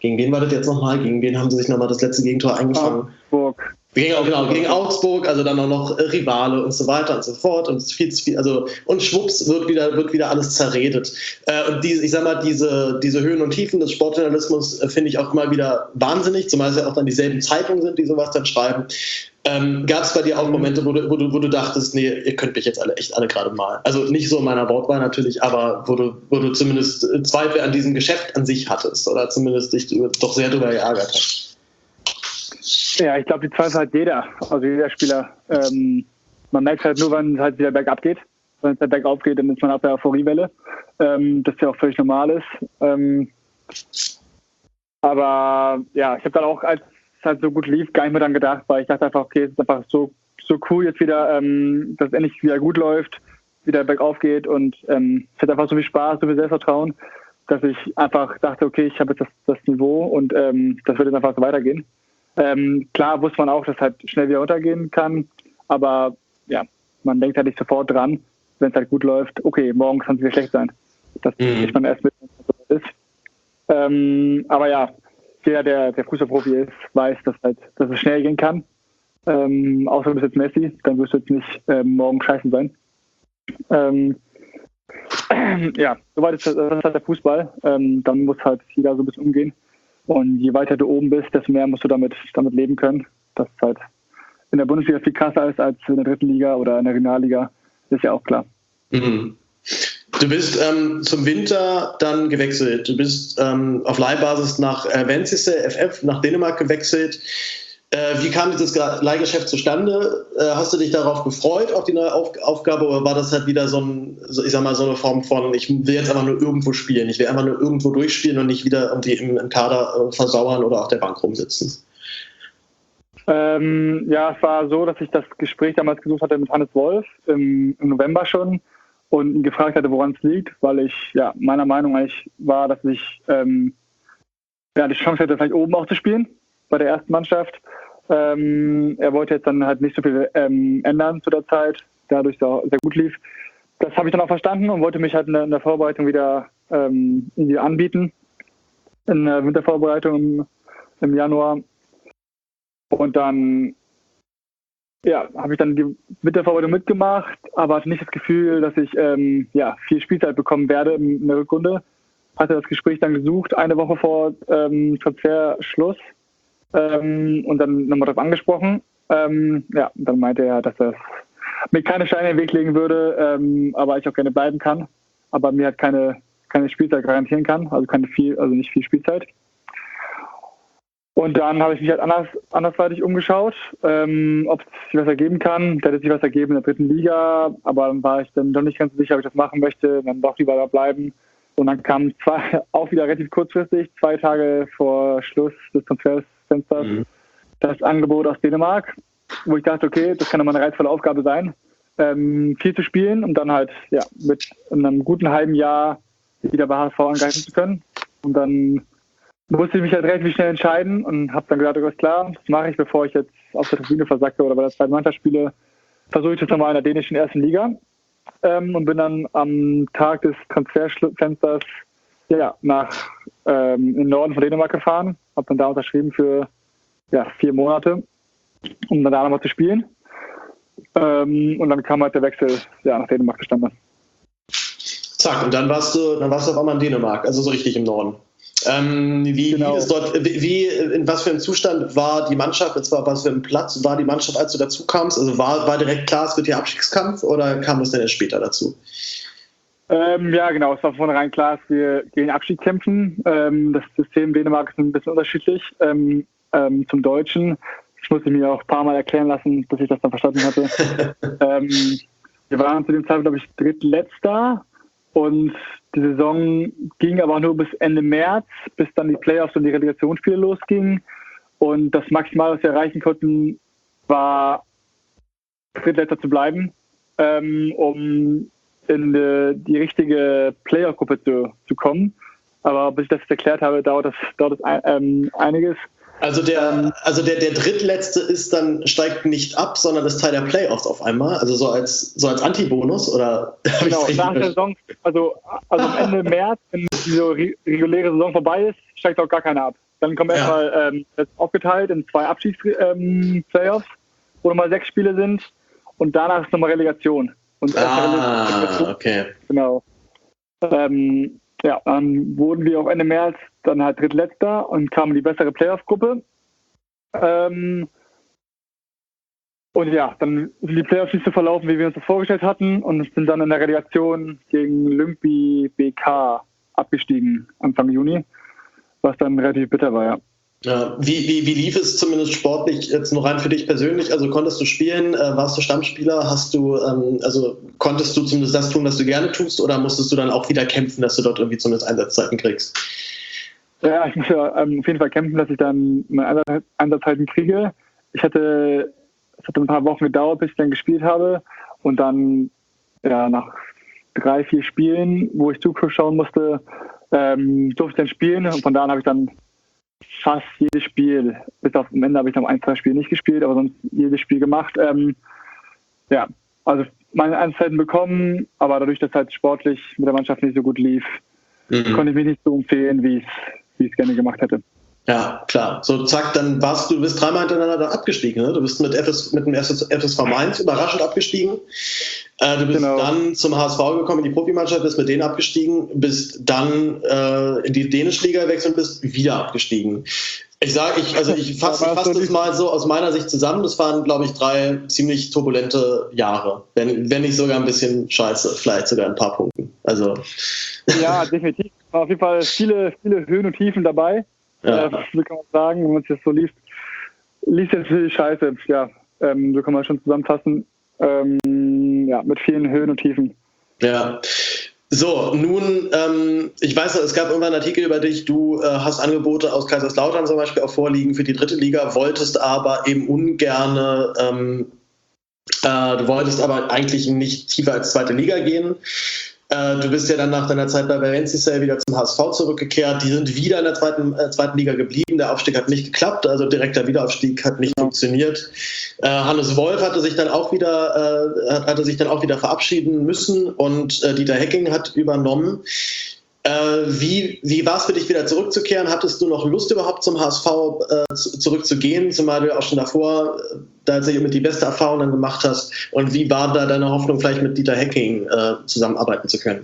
Gegen wen war das jetzt nochmal? Gegen wen haben sie sich nochmal das letzte Gegentor eingefangen? Augsburg. Gegen, genau, gegen Augsburg, also dann auch noch Rivale und so weiter und so fort. Und viel zu viel, also und schwupps wird wieder, wird wieder alles zerredet. Äh, und diese, ich sag mal, diese, diese Höhen und Tiefen des Sportjournalismus äh, finde ich auch immer wieder wahnsinnig, zumal es ja auch dann dieselben Zeitungen sind, die sowas dann schreiben. Ähm, Gab es bei dir auch Momente, wo du, wo, du, wo du dachtest, nee, ihr könnt mich jetzt alle echt alle gerade mal. Also nicht so in meiner Wortwahl natürlich, aber wo du, wo du zumindest Zweifel an diesem Geschäft an sich hattest oder zumindest dich doch sehr darüber geärgert hast. Ja, ich glaube, die Zweifel hat jeder, also jeder Spieler. Ähm, man merkt halt nur, wenn es halt wieder bergab geht. Wenn es halt bergauf geht, dann ist man auf der Euphoriewelle. Ähm, das ja auch völlig normal ist. Ähm, aber ja, ich habe dann auch, als es halt so gut lief, gar nicht mehr dran gedacht, weil ich dachte einfach, okay, es ist einfach so, so cool jetzt wieder, ähm, dass es endlich wieder gut läuft, wieder bergauf geht und ähm, es hat einfach so viel Spaß, so viel Selbstvertrauen, dass ich einfach dachte, okay, ich habe jetzt das, das Niveau und ähm, das wird jetzt einfach so weitergehen. Ähm, klar wusste man auch, dass es halt schnell wieder runtergehen kann, aber ja, man denkt halt nicht sofort dran, wenn es halt gut läuft, okay, morgen kann es wieder schlecht sein. Das mhm. kriegt man erst mit, wenn es so ist. Ähm, aber ja, jeder, der, der Fußballprofi ist, weiß, dass, halt, dass es schnell gehen kann. Ähm, außer du bist jetzt Messi, dann wirst du jetzt nicht ähm, morgen scheiße sein. Ähm, ja, soweit ist das, das ist halt der Fußball. Ähm, dann muss halt jeder so ein bisschen umgehen. Und je weiter du oben bist, desto mehr musst du damit, damit leben können. Das ist halt in der Bundesliga viel krasser ist als in der dritten Liga oder in der Regionalliga. Das ist ja auch klar. Mhm. Du bist ähm, zum Winter dann gewechselt. Du bist ähm, auf Leihbasis nach äh, Ventspils F F, nach Dänemark gewechselt. Äh, wie kam dieses Leihgeschäft zustande? Äh, hast du dich darauf gefreut, auf die neue auf- Aufgabe, oder war das halt wieder so, ein, so, ich sag mal, so eine Form von, ich will jetzt einfach nur irgendwo spielen, ich will einfach nur irgendwo durchspielen und nicht wieder irgendwie im, im Kader äh, versauern oder auf der Bank rumsitzen? Ähm, ja, es war so, dass ich das Gespräch damals gesucht hatte mit Hannes Wolf im, im November schon und ihn gefragt hatte, woran es liegt, weil ich ja meiner Meinung eigentlich war, dass ich ähm, ja, die Chance hätte, vielleicht oben auch zu spielen bei der ersten Mannschaft. Ähm, er wollte jetzt dann halt nicht so viel ähm, ändern zu der Zeit, dadurch es auch sehr gut lief. Das habe ich dann auch verstanden und wollte mich halt in der, in der Vorbereitung wieder ähm, irgendwie anbieten, in der Wintervorbereitung im, im Januar. Und dann ja, habe ich dann die Wintervorbereitung mitgemacht, aber hatte nicht das Gefühl, dass ich ähm, ja, viel Spielzeit bekommen werde in der Rückrunde. Hatte das Gespräch dann gesucht, eine Woche vor ähm, Transferschluss ähm, und dann nochmal darauf angesprochen. Ähm, ja, und dann meinte er, dass er mir keine Steine in den Weg legen würde, ähm, aber ich auch gerne bleiben kann, aber mir halt keine, keine Spielzeit garantieren kann, also keine viel, also nicht viel Spielzeit. Und dann habe ich mich halt anders, andersweitig umgeschaut, ähm, ob es sich was ergeben kann. Da hätte sich was ergeben in der dritten Liga, aber dann war ich dann doch nicht ganz sicher, ob ich das machen möchte, dann doch lieber da bleiben. Und dann kam zwei, auch wieder relativ kurzfristig, zwei Tage vor Schluss des Transferfensters, mhm. das Angebot aus Dänemark, wo ich dachte, okay, das kann doch mal eine reizvolle Aufgabe sein, ähm, viel zu spielen und dann halt ja mit einem guten halben Jahr wieder bei H S V angreifen zu können. Und dann musste ich mich halt relativ schnell entscheiden und habe dann gedacht, okay, klar, das mache ich, bevor ich jetzt auf der Tribüne versacke oder bei der zweiten Mannschaft spiele, versuche ich das nochmal in der dänischen ersten Liga ähm, und bin dann am Tag des Transferfensters ja, nach ähm, in den Norden von Dänemark gefahren, habe dann da unterschrieben für ja, vier Monate, um dann da nochmal zu spielen. Ähm, und dann kam halt der Wechsel ja, nach Dänemark zustande. Zack, und dann warst du, dann warst du auf einmal in Dänemark, also so richtig im Norden. Ähm, wie, genau. wie ist dort, wie, in was für einem Zustand war die Mannschaft, jetzt war was für ein Platz, war die Mannschaft, als du dazu kamst? Also war, war direkt klar, es wird hier Abstiegskampf oder kam es dann erst später dazu? Ähm, ja, genau, es war von vornherein klar, dass wir gegen Abstieg kämpfen. Ähm, das System Dänemark ist ein bisschen unterschiedlich ähm, ähm, zum Deutschen. Das musste ich mir auch ein paar Mal erklären lassen, bis ich das dann verstanden hatte. ähm, wir waren zu dem Zeitpunkt, glaube ich, drittletzter. Und die Saison ging aber nur bis Ende März, bis dann die Playoffs und die Relegationsspiele losgingen. Und das Maximal, was wir erreichen konnten, war Drittletzter zu bleiben, ähm, um in die, die richtige Playoff-Gruppe zu, zu kommen. Aber bis ich das erklärt habe, dauert das, dauert das ein, ähm, einiges. Also der, also der, der Drittletzte ist dann, steigt nicht ab, sondern ist Teil der Playoffs auf einmal, also so als, so als Antibonus, oder? Genau, nach der Saison, also, also am Ende März, wenn diese reguläre Saison vorbei ist, steigt auch gar keiner ab. Dann kommen Ja. erstmal ähm, das ist aufgeteilt in zwei Abstiegs-Playoffs, wo nochmal sechs Spiele sind und danach ist nochmal Relegation. Und erst Ah, Relegation, okay. genau. Ähm, ja, dann wurden wir auch Ende März dann halt Drittletzter und kamen in die bessere Playoff-Gruppe. Ähm, und ja, dann sind die Playoffs nicht so verlaufen, wie wir uns das vorgestellt hatten und sind dann in der Relegation gegen Lyngby B K abgestiegen Anfang Juni, was dann relativ bitter war, ja. Ja, wie, wie, wie lief es zumindest sportlich jetzt nur rein für dich persönlich? Also konntest du spielen, äh, warst du Stammspieler, hast du, ähm, also konntest du zumindest das tun, was du gerne tust, oder musstest du dann auch wieder kämpfen, dass du dort irgendwie zumindest Einsatzzeiten kriegst? Ja, ich muss ja ähm, auf jeden Fall kämpfen, dass ich dann meine Einsatz- Einsatzzeiten kriege. Ich hatte, es hat ein paar Wochen gedauert, bis ich dann gespielt habe und dann ja, nach drei, vier Spielen, wo ich zuschauen musste, ähm, durfte ich dann spielen und von da an habe ich dann fast jedes Spiel, bis auf am Ende habe ich noch ein, zwei Spiele nicht gespielt, aber sonst jedes Spiel gemacht. Ähm, ja, also meine Einsatzzeiten bekommen, aber dadurch, dass halt sportlich mit der Mannschaft nicht so gut lief, Mhm. konnte ich mich nicht so empfehlen, wie ich wie ich es gerne gemacht hätte. Ja, klar. So, zack, dann warst du, du bist dreimal hintereinander dann abgestiegen, ne? Du bist mit, F S, mit dem F S V Mainz überraschend abgestiegen. Äh, du bist Genau. dann zum H S V gekommen, in die Profimannschaft, bist mit denen abgestiegen, bist dann äh, in die dänische Liga gewechselt und bist wieder abgestiegen. Ich sage, ich, also ich fasse ich fass das mal so aus meiner Sicht zusammen. Das waren, glaube ich, drei ziemlich turbulente Jahre. Wenn, wenn nicht sogar ein bisschen scheiße, vielleicht sogar ein paar Punkten. Also. Ja, definitiv. War auf jeden Fall viele, viele Höhen und Tiefen dabei. Ja. Äh, so kann man sagen, wenn man es jetzt so liest. Liest jetzt viel Scheiße, ja. Ähm, so kann man schon zusammenfassen. Ähm, ja, mit vielen Höhen und Tiefen. Ja. So, nun, ähm, ich weiß noch, es gab irgendwann einen Artikel über dich, du äh, hast Angebote aus Kaiserslautern zum Beispiel auch vorliegen für die dritte Liga, wolltest aber eben ungerne, ähm, äh, du wolltest aber eigentlich nicht tiefer als zweite Liga gehen. Äh, du bist ja dann nach deiner Zeit bei Valencia wieder zum H S V zurückgekehrt. Die sind wieder in der zweiten, äh, zweiten Liga geblieben. Der Aufstieg hat nicht geklappt, also direkter Wiederaufstieg hat nicht Ja. funktioniert. Äh, Hannes Wolf hatte sich dann auch wieder, äh, hatte sich dann auch wieder verabschieden müssen und äh, Dieter Hecking hat übernommen. Äh, wie wie war es für dich, wieder zurückzukehren? Hattest du noch Lust, überhaupt zum H S V äh, zu, zurückzugehen, zumal du ja auch schon davor äh, da tatsächlich mit die beste Erfahrung dann gemacht hast? Und wie war da deine Hoffnung, vielleicht mit Dieter Hecking äh, zusammenarbeiten zu können?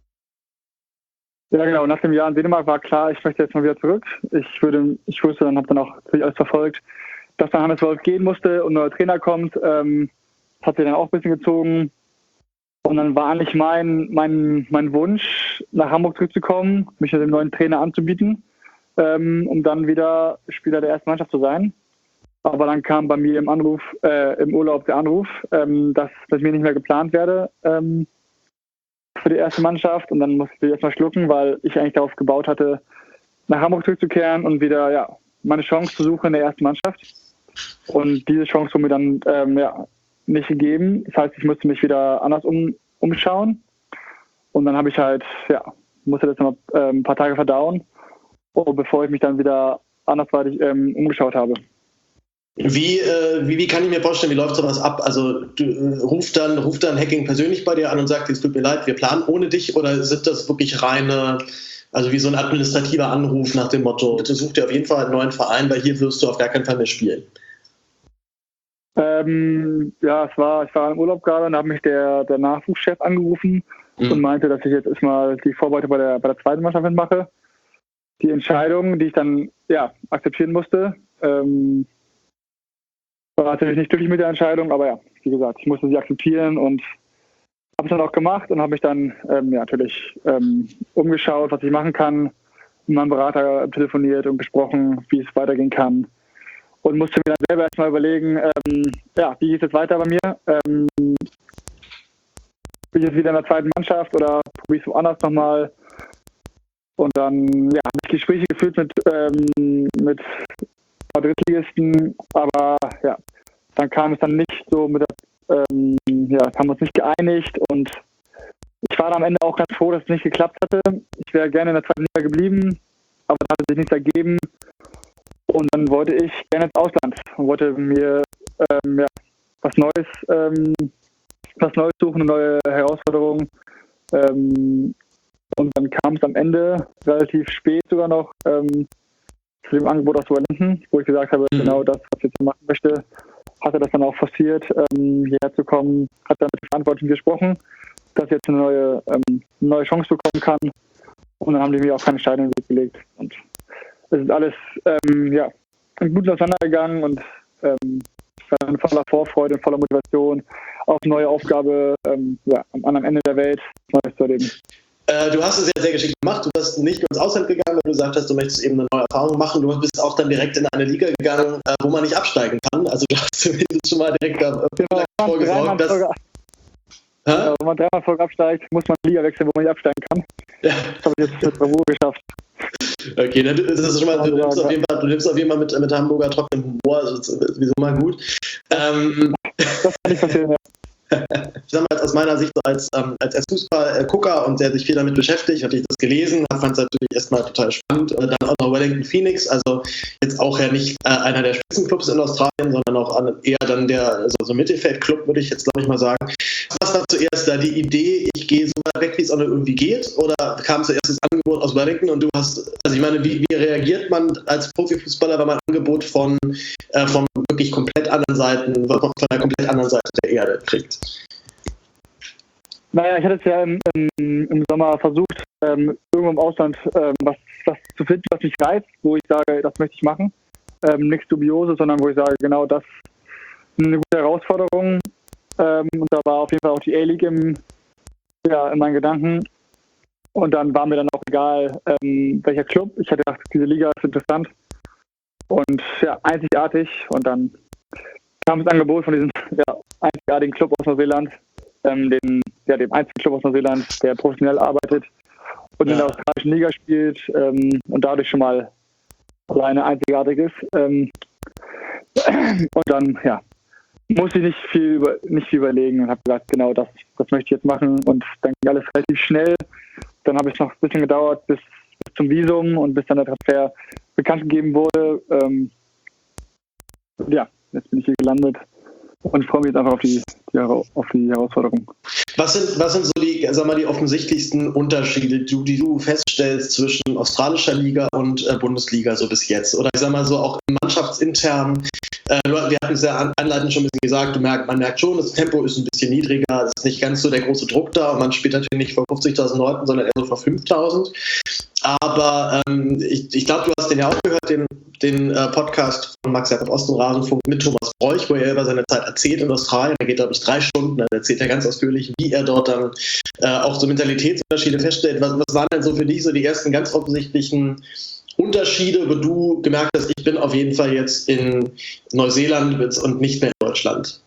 Ja, genau. Nach dem Jahr in Dänemark war klar, ich möchte jetzt mal wieder zurück. Ich würde, ich wusste, dann habe dann auch natürlich alles verfolgt, dass dann Hannes Wolf gehen musste und ein neuer Trainer kommt. Ähm, hat sich dann auch ein bisschen gezogen. Und dann war eigentlich mein, mein, mein Wunsch, nach Hamburg zurückzukommen, mich mit dem neuen Trainer anzubieten, ähm, um dann wieder Spieler der ersten Mannschaft zu sein. Aber dann kam bei mir im Anruf, äh, im Urlaub der Anruf, ähm, dass dass mir nicht mehr geplant werde ähm, für die erste Mannschaft. Und dann musste ich erstmal schlucken, weil ich eigentlich darauf gebaut hatte, nach Hamburg zurückzukehren und wieder ja, meine Chance zu suchen in der ersten Mannschaft. Und diese Chance wurde mir dann ähm, ja, nicht gegeben. Das heißt, ich musste mich wieder anders um, umschauen. Und dann habe ich halt, ja, musste das noch äh, ein paar Tage verdauen, bevor ich mich dann wieder andersweitig ähm, umgeschaut habe. Wie, äh, wie, wie kann ich mir vorstellen, wie läuft sowas ab? Also du, äh, ruft dann, ruft dann Hacking persönlich bei dir an und sagt, es tut mir leid, wir planen ohne dich, oder sind das wirklich reine, also wie so ein administrativer Anruf nach dem Motto, bitte such dir auf jeden Fall einen neuen Verein, weil hier wirst du auf gar keinen Fall mehr spielen? Ähm, ja, es war, ich war im Urlaub gerade und da hat mich der, der Nachwuchschef angerufen mhm. und meinte, dass ich jetzt erstmal die Vorbereitung bei der, bei der zweiten Mannschaft mitmache. Die Entscheidung, die ich dann ja, akzeptieren musste, ähm, war natürlich nicht glücklich mit der Entscheidung, aber ja, wie gesagt, ich musste sie akzeptieren und habe es dann auch gemacht und habe mich dann ähm, ja, natürlich ähm, umgeschaut, was ich machen kann, mit meinem Berater telefoniert und besprochen, wie es weitergehen kann. Und musste mir dann selber erstmal überlegen, ähm, ja, wie geht es jetzt weiter bei mir? Ähm, bin ich jetzt wieder in der zweiten Mannschaft oder probiere ich es woanders nochmal? Und dann ja, habe ich Gespräche geführt mit, ähm, mit Drittligisten, aber ja, dann kam es dann nicht so mit der, ähm, ja, haben wir uns nicht geeinigt und ich war dann am Ende auch ganz froh, dass es nicht geklappt hatte. Ich wäre gerne in der zweiten Liga geblieben, aber da hat sich nichts ergeben. Und dann wollte ich gerne ins Ausland und wollte mir ähm, ja, was Neues, ähm, was Neues suchen, eine neue Herausforderung. Ähm, und dann kam es am Ende, relativ spät sogar noch, ähm, zu dem Angebot aus Wellington, wo ich gesagt habe, mhm. genau das, was ich jetzt machen möchte, hat er das dann auch forciert, ähm, hierher zu kommen, hat dann mit den Verantwortlichen gesprochen, dass ich jetzt eine neue, ähm, neue Chance bekommen kann. Und dann haben die mir auch keine Steine in den Weg gelegt. Und es ist alles ähm, ja, gut auseinandergegangen und ähm, ich war in voller Vorfreude und voller Motivation auf eine neue Aufgabe ähm, ja, am anderen Ende der Welt Neues zu erleben. Äh, du hast es ja sehr geschickt gemacht. Du bist nicht ins Ausland gegangen, weil du gesagt hast, du möchtest eben eine neue Erfahrung machen. Du bist auch dann direkt in eine Liga gegangen, äh, wo man nicht absteigen kann. Also du hast zumindest schon mal direkt äh, genau, vorgesorgt, dass... Ja, wenn man dreimal Folge absteigt, muss man eine Liga wechseln, wo man nicht absteigen kann. Ja. Das habe ich jetzt mit Bravour geschafft. Okay, dann ist das schon mal, du nimmst auf jeden Fall, du nimmst auf jeden Fall mit, mit Hamburger trockenem Humor, also das ist sowieso mal gut. Ähm, das kann nicht passieren, ja. Ich sag mal, aus meiner Sicht als, ähm, als, als Fußballgucker und der sich viel damit beschäftigt, hatte ich das gelesen, fand es natürlich erstmal total spannend. Und dann auch noch Wellington Phoenix, also jetzt auch ja nicht äh, einer der Spitzenclubs in Australien, sondern auch eher dann der also so Mittelfeldclub, würde ich jetzt glaube ich mal sagen. Was war zuerst da die Idee, ich gehe so weit weg, wie es auch nur irgendwie geht? Oder kam zuerst das Angebot aus Wellington und du hast, also ich meine, wie, wie reagiert man als Profifußballer, wenn man ein Angebot von, äh, von wirklich komplett anderen Seiten, von einer komplett anderen Seite der Erde kriegt? Naja, ich hatte es ja im, im, im Sommer versucht, ähm, irgendwo im Ausland ähm, was, was zu finden, was mich reizt, wo ich sage, das möchte ich machen. Ähm, nichts Dubioses, sondern wo ich sage, genau das ist eine gute Herausforderung. Ähm, und da war auf jeden Fall auch die A-League im, ja, in meinen Gedanken. Und dann war mir dann auch egal, ähm, welcher Club. Ich hatte gedacht, diese Liga ist interessant und ja, einzigartig. Und dann kam das Angebot von diesem ja, einzigartigen Club aus Neuseeland, ähm, den, ja, dem einzigen Club aus Neuseeland, der professionell arbeitet und ja. in der australischen Liga spielt ähm, und dadurch schon mal alleine einzigartig ist. Ähm, und dann, ja, musste ich nicht viel, über, nicht viel überlegen und habe gesagt, genau das, das möchte ich jetzt machen. Und dann ging alles relativ schnell. Dann habe es noch ein bisschen gedauert bis, bis zum Visum und bis dann der Transfer bekannt gegeben wurde. Ähm, ja, jetzt bin ich hier gelandet und freue mich jetzt einfach auf die, die, auf die Herausforderung. Was sind, was sind so die, sag mal, die offensichtlichsten Unterschiede, die, die du feststellst zwischen australischer Liga und äh, Bundesliga so bis jetzt? Oder ich sag mal so auch mannschaftsintern. Äh, wir hatten es ja anleitend schon ein bisschen gesagt, du merkt, man merkt schon, das Tempo ist ein bisschen niedriger, es ist nicht ganz so der große Druck da und man spielt natürlich nicht vor fünfzigtausend Leuten, sondern eher so vor fünftausend. Aber ähm, ich, ich glaube, du hast den ja auch gehört, den, den äh, Podcast von Max Jakob Ost und Rasenfunk mit Thomas Bräuch, wo er über seine Zeit erzählt in Australien. Da geht, glaube ich, drei Stunden. Da erzählt er ganz ausführlich, wie er dort dann äh, auch so Mentalitätsunterschiede feststellt. Was, was waren denn so für dich so die ersten ganz offensichtlichen Unterschiede, wo du gemerkt hast, ich bin auf jeden Fall jetzt in Neuseeland und nicht mehr in Deutschland?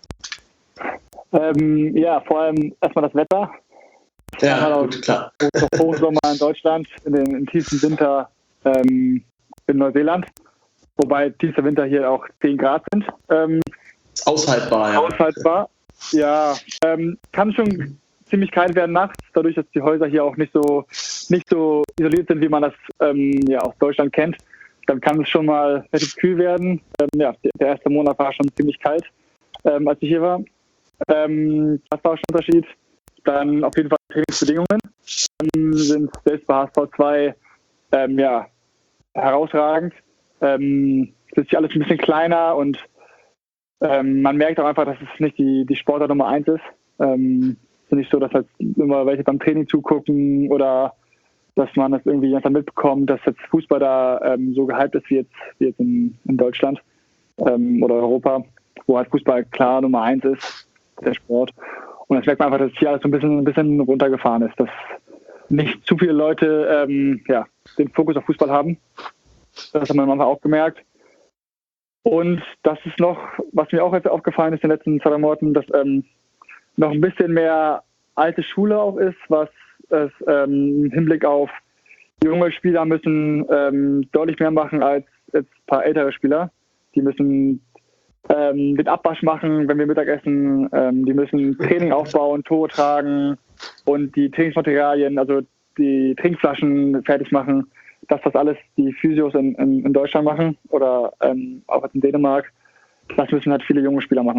Ähm, ja, vor allem erstmal das Wetter. Ja, gut, klar. Hochsommer in Deutschland, in den im tiefsten Winter ähm, in Neuseeland. Wobei tiefster Winter hier auch zehn Grad sind. Ähm, aushaltbar, ja. Aushaltbar, ja. Ähm, kann schon ziemlich kalt werden nachts, dadurch, dass die Häuser hier auch nicht so nicht so isoliert sind, wie man das ähm, ja, aus Deutschland kennt. Dann kann es schon mal relativ kühl werden. Ähm, ja, der erste Monat war schon ziemlich kalt, ähm, als ich hier war. Ähm, das war schon ein Unterschied. Dann auf jeden Fall Trainingsbedingungen ähm, sind selbst bei H S V zwei ähm, ja, herausragend. Ähm, es ist hier alles ein bisschen kleiner und ähm, man merkt auch einfach, dass es nicht die, die Sportart Nummer eins ist. Ähm, es ist nicht so, dass halt immer welche beim Training zugucken oder dass man das irgendwie einfach mitbekommt, dass jetzt Fußball da ähm, so gehypt ist wie jetzt, wie jetzt in, in Deutschland ähm, oder Europa, wo halt Fußball klar Nummer eins ist, der Sport. Und das merkt man einfach, dass hier alles so ein bisschen, ein bisschen runtergefahren ist, dass nicht zu viele Leute ähm, ja, den Fokus auf Fußball haben. Das hat man manchmal auch gemerkt. Und das ist noch, was mir auch jetzt aufgefallen ist in den letzten zwei, drei Monaten, dass ähm, noch ein bisschen mehr alte Schule auch ist, was es ähm, im Hinblick auf junge Spieler müssen ähm, deutlich mehr machen als jetzt ein paar ältere Spieler. Die müssen ähm, den Abwasch machen, wenn wir Mittag essen. Ähm, die müssen Training aufbauen, Tore tragen und die Trainingsmaterialien, also die Trinkflaschen fertig machen. Das, was alles die Physios in, in, in Deutschland machen oder ähm, auch in Dänemark, das müssen halt viele junge Spieler machen.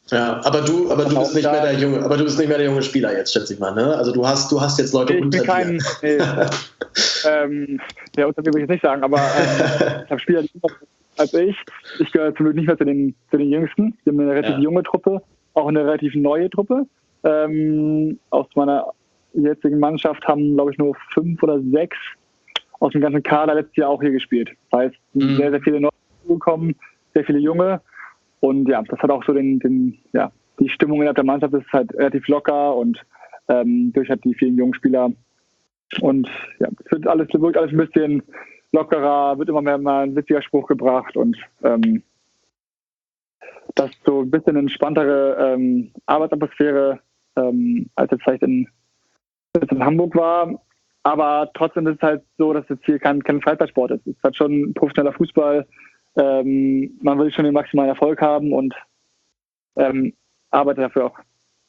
Ja, aber du, aber du bist nicht mehr der junge, aber du bist nicht mehr der junge Spieler jetzt, schätze ich mal, ne? Also du hast, du hast jetzt Leute ich unter bin kein, dir. Nee, ähm, ja, unter mir würde ich jetzt nicht sagen, aber ähm, ich habe Spieler die jünger sind als ich. Ich gehöre zum Glück nicht mehr zu den, zu den Jüngsten. Wir haben eine relativ Ja. junge Truppe, auch eine relativ neue Truppe. Ähm, aus meiner jetzigen Mannschaft haben, glaube ich, nur fünf oder sechs aus dem ganzen Kader letztes Jahr auch hier gespielt. Das heißt, Mhm. sehr, sehr viele neue gekommen, sehr viele junge. Und ja, das hat auch so den, den ja, die Stimmung innerhalb der Mannschaft ist halt relativ locker und ähm, durch halt die vielen jungen Spieler. Und ja, es wird alles, wirkt alles ein bisschen lockerer, wird immer mehr mal ein witziger Spruch gebracht und ähm, das ist so ein bisschen entspanntere ähm, Arbeitsatmosphäre, ähm, als es vielleicht in, als in Hamburg war. Aber trotzdem ist es halt so, dass es hier kein, kein Freizeitsport ist. Es ist halt schon professioneller Fußball. Ähm, man will schon den maximalen Erfolg haben und ähm, arbeitet dafür auch.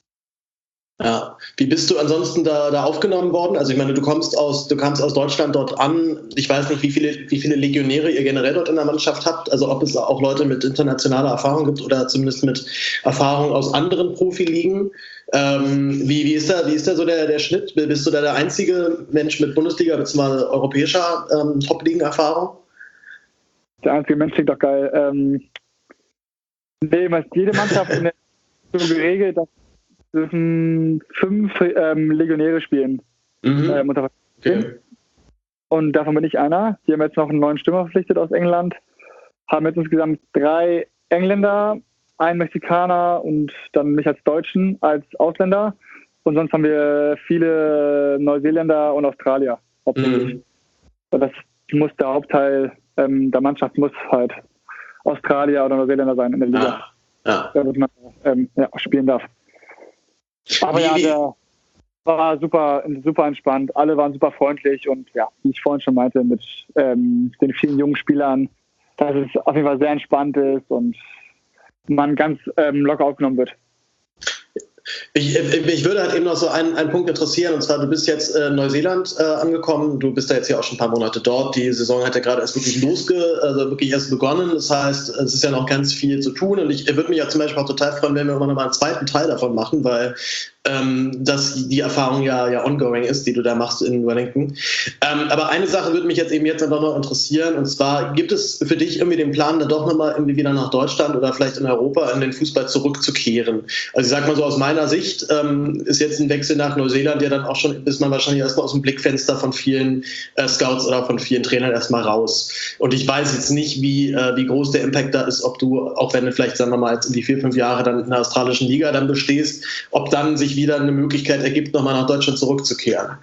Ja. Wie bist du ansonsten da, da aufgenommen worden? Also ich meine, du kommst aus, du kamst aus Deutschland dort an. Ich weiß nicht, wie viele, wie viele Legionäre ihr generell dort in der Mannschaft habt. Also ob es auch Leute mit internationaler Erfahrung gibt oder zumindest mit Erfahrung aus anderen Profiligen. Ähm, wie, wie ist da, wie ist da so der, der Schnitt? Bist du da der einzige Mensch mit Bundesliga bzw. europäischer ähm, Top-Ligen-Erfahrung? Der einzige Mensch klingt doch geil. Ähm, nee, jede Mannschaft in der so geregelt, dass dürfen fünf ähm, Legionäre spielen. Mhm. Ähm, unter Okay. Und davon bin ich einer. Die haben jetzt noch einen neuen Stürmer verpflichtet aus England. Haben jetzt insgesamt drei Engländer, einen Mexikaner und dann mich als Deutschen, als Ausländer. Und sonst haben wir viele Neuseeländer und Australier hauptsächlich. Mhm. Und das muss der Hauptteil ähm, der Mannschaft muss halt Australier oder Neuseeländer sein in der Liga. Ja. Ja. Damit man ähm, ja, spielen darf. Aber ja, der war super, super entspannt. Alle waren super freundlich und ja, wie ich vorhin schon meinte, mit ähm, den vielen jungen Spielern, dass es auf jeden Fall sehr entspannt ist und man ganz ähm, locker aufgenommen wird. Ich, ich würde halt eben noch so einen, einen Punkt interessieren, und zwar, du bist jetzt in Neuseeland äh, angekommen, du bist da jetzt ja auch schon ein paar Monate dort, die Saison hat ja gerade erst wirklich losge, also wirklich erst begonnen, das heißt, es ist ja noch ganz viel zu tun und ich würde mich ja zum Beispiel auch total freuen, wenn wir immer noch mal einen zweiten Teil davon machen, weil ähm, das die Erfahrung ja, ja ongoing ist, die du da machst in Wellington. Ähm, aber eine Sache würde mich jetzt eben jetzt einfach noch interessieren, und zwar, gibt es für dich irgendwie den Plan, da doch nochmal irgendwie wieder nach Deutschland oder vielleicht in Europa in den Fußball zurückzukehren? Also ich sag mal so, aus meiner Sicht ähm, ist jetzt ein Wechsel nach Neuseeland ja dann auch schon, ist man wahrscheinlich erstmal aus dem Blickfenster von vielen äh, Scouts oder von vielen Trainern erstmal raus. Und ich weiß jetzt nicht, wie, äh, wie groß der Impact da ist, ob du, auch wenn du vielleicht, sagen wir mal, jetzt in die vier, fünf Jahre dann in der australischen Liga dann bestehst, ob dann sich wieder eine Möglichkeit ergibt, nochmal nach Deutschland zurückzukehren.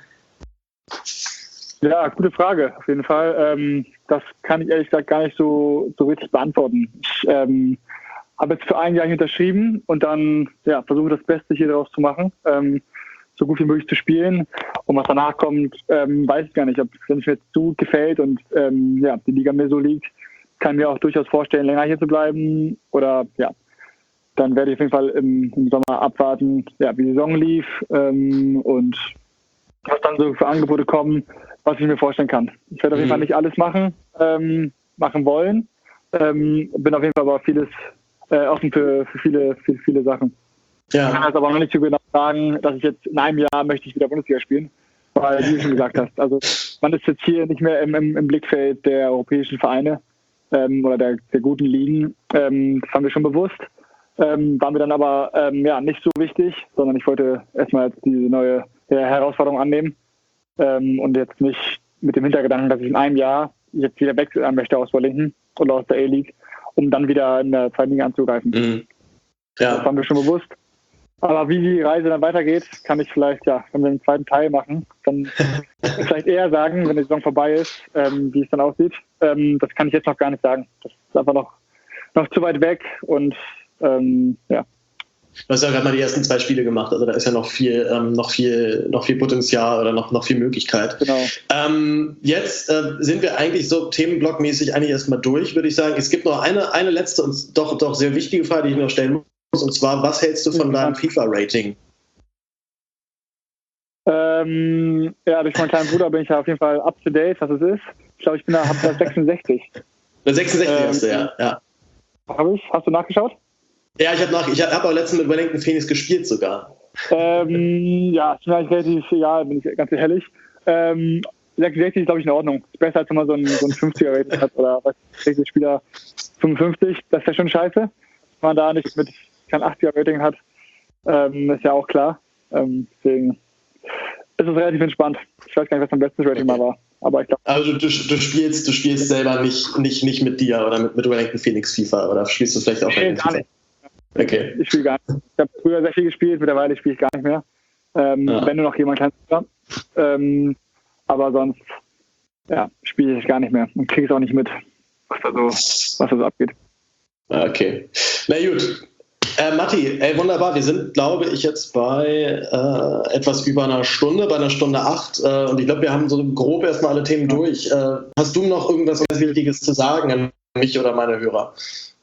Ja, gute Frage, auf jeden Fall. Ähm, das kann ich ehrlich gesagt gar nicht so, so richtig beantworten. Ich ähm, habe jetzt für ein Jahr hier unterschrieben und dann ja, versuche das Beste hier daraus zu machen, ähm, so gut wie möglich zu spielen. Und was danach kommt, ähm, weiß ich gar nicht. Ob es mir jetzt zu gefällt und ähm, ja, die Liga mir so liegt, kann mir auch durchaus vorstellen, länger hier zu bleiben. Oder ja, dann werde ich auf jeden Fall im, im Sommer abwarten, ja, wie die Saison lief ähm, und was dann so für Angebote kommen, was ich mir vorstellen kann. Ich werde auf jeden Fall nicht alles machen, ähm, machen wollen. Ähm, bin auf jeden Fall aber vieles äh, offen für, für viele, für viele Sachen. Ja. Ich kann das aber noch nicht so genau sagen, dass ich jetzt in einem Jahr möchte ich wieder Bundesliga spielen, weil, wie du schon gesagt hast, also man ist jetzt hier nicht mehr im, im, im Blickfeld der europäischen Vereine ähm, oder der, der guten Ligen. Ähm, das haben wir schon bewusst. Ähm, war mir dann aber ähm, ja, nicht so wichtig, sondern ich wollte erstmal diese neue äh, Herausforderung annehmen ähm, und jetzt nicht mit dem Hintergedanken, dass ich in einem Jahr jetzt wieder wechseln möchte aus Wellington oder aus der A-League, um dann wieder in der zweiten Liga anzugreifen. Mhm. Ja. Das haben wir schon bewusst. Aber wie die Reise dann weitergeht, kann ich vielleicht, ja, wenn wir einen zweiten Teil machen, dann vielleicht eher sagen, wenn die Saison vorbei ist, ähm, wie es dann aussieht. Ähm, das kann ich jetzt noch gar nicht sagen. Das ist einfach noch, noch zu weit weg und ähm, ja. Du hast ja gerade mal die ersten zwei Spiele gemacht, also da ist ja noch viel, ähm, noch viel, noch viel Potenzial oder noch, noch viel Möglichkeit. Genau. Ähm, jetzt äh, sind wir eigentlich so themenblockmäßig eigentlich erstmal durch, würde ich sagen. Es gibt noch eine, eine letzte und doch, doch sehr wichtige Frage, die ich noch stellen muss, und zwar, was hältst du von deinem FIFA-Rating? Ähm, ja, durch meinen kleinen Bruder bin ich ja auf jeden Fall up to date, was es ist. Ich glaube, ich bin da, hab da sechsundsechzig. Der sechsundsechzig Ähm, hast du, ja. ja. Habe ich? Hast du nachgeschaut? Ja, ich habe nach, ich habe auch letztens mit Wellington Phoenix gespielt sogar. Ähm, ja, ist mir eigentlich relativ egal, bin ich ganz ehrlich. Ähm, sechsundsechzig ist, glaube ich, in Ordnung. Ist besser, als wenn man so ein, so ein fünfziger-Rating hat oder was, sechzig Spieler fünfundfünfzig. Das ist ja schon scheiße. Wenn man da nicht mit kein achtziger-Rating hat, ähm, ist ja auch klar. Ähm, deswegen ist es relativ entspannt. Ich weiß gar nicht, was mein bestes Rating mal war. Aber ich glaube. Also du, du spielst, du spielst selber nicht, nicht, nicht mit dir oder mit, mit Wellington Phoenix FIFA oder spielst du vielleicht auch nee, mit gar FIFA? Nicht. Okay. Ich spiele gar nicht. Ich habe früher sehr viel gespielt, mittlerweile spiele ich gar nicht mehr. Ähm, ja. Wenn nur noch jemand kann. Ähm, aber sonst ja, spiele ich gar nicht mehr und kriege es auch nicht mit, was da so, was da so abgeht. Okay. Na gut. Äh, Matti, ey, wunderbar. Wir sind, glaube ich, jetzt bei äh, etwas über einer Stunde, bei einer Stunde acht. Äh, und ich glaube, wir haben so grob erstmal alle Themen durch. Äh, hast du noch irgendwas ganz Wichtiges zu sagen an mich oder meine Hörer?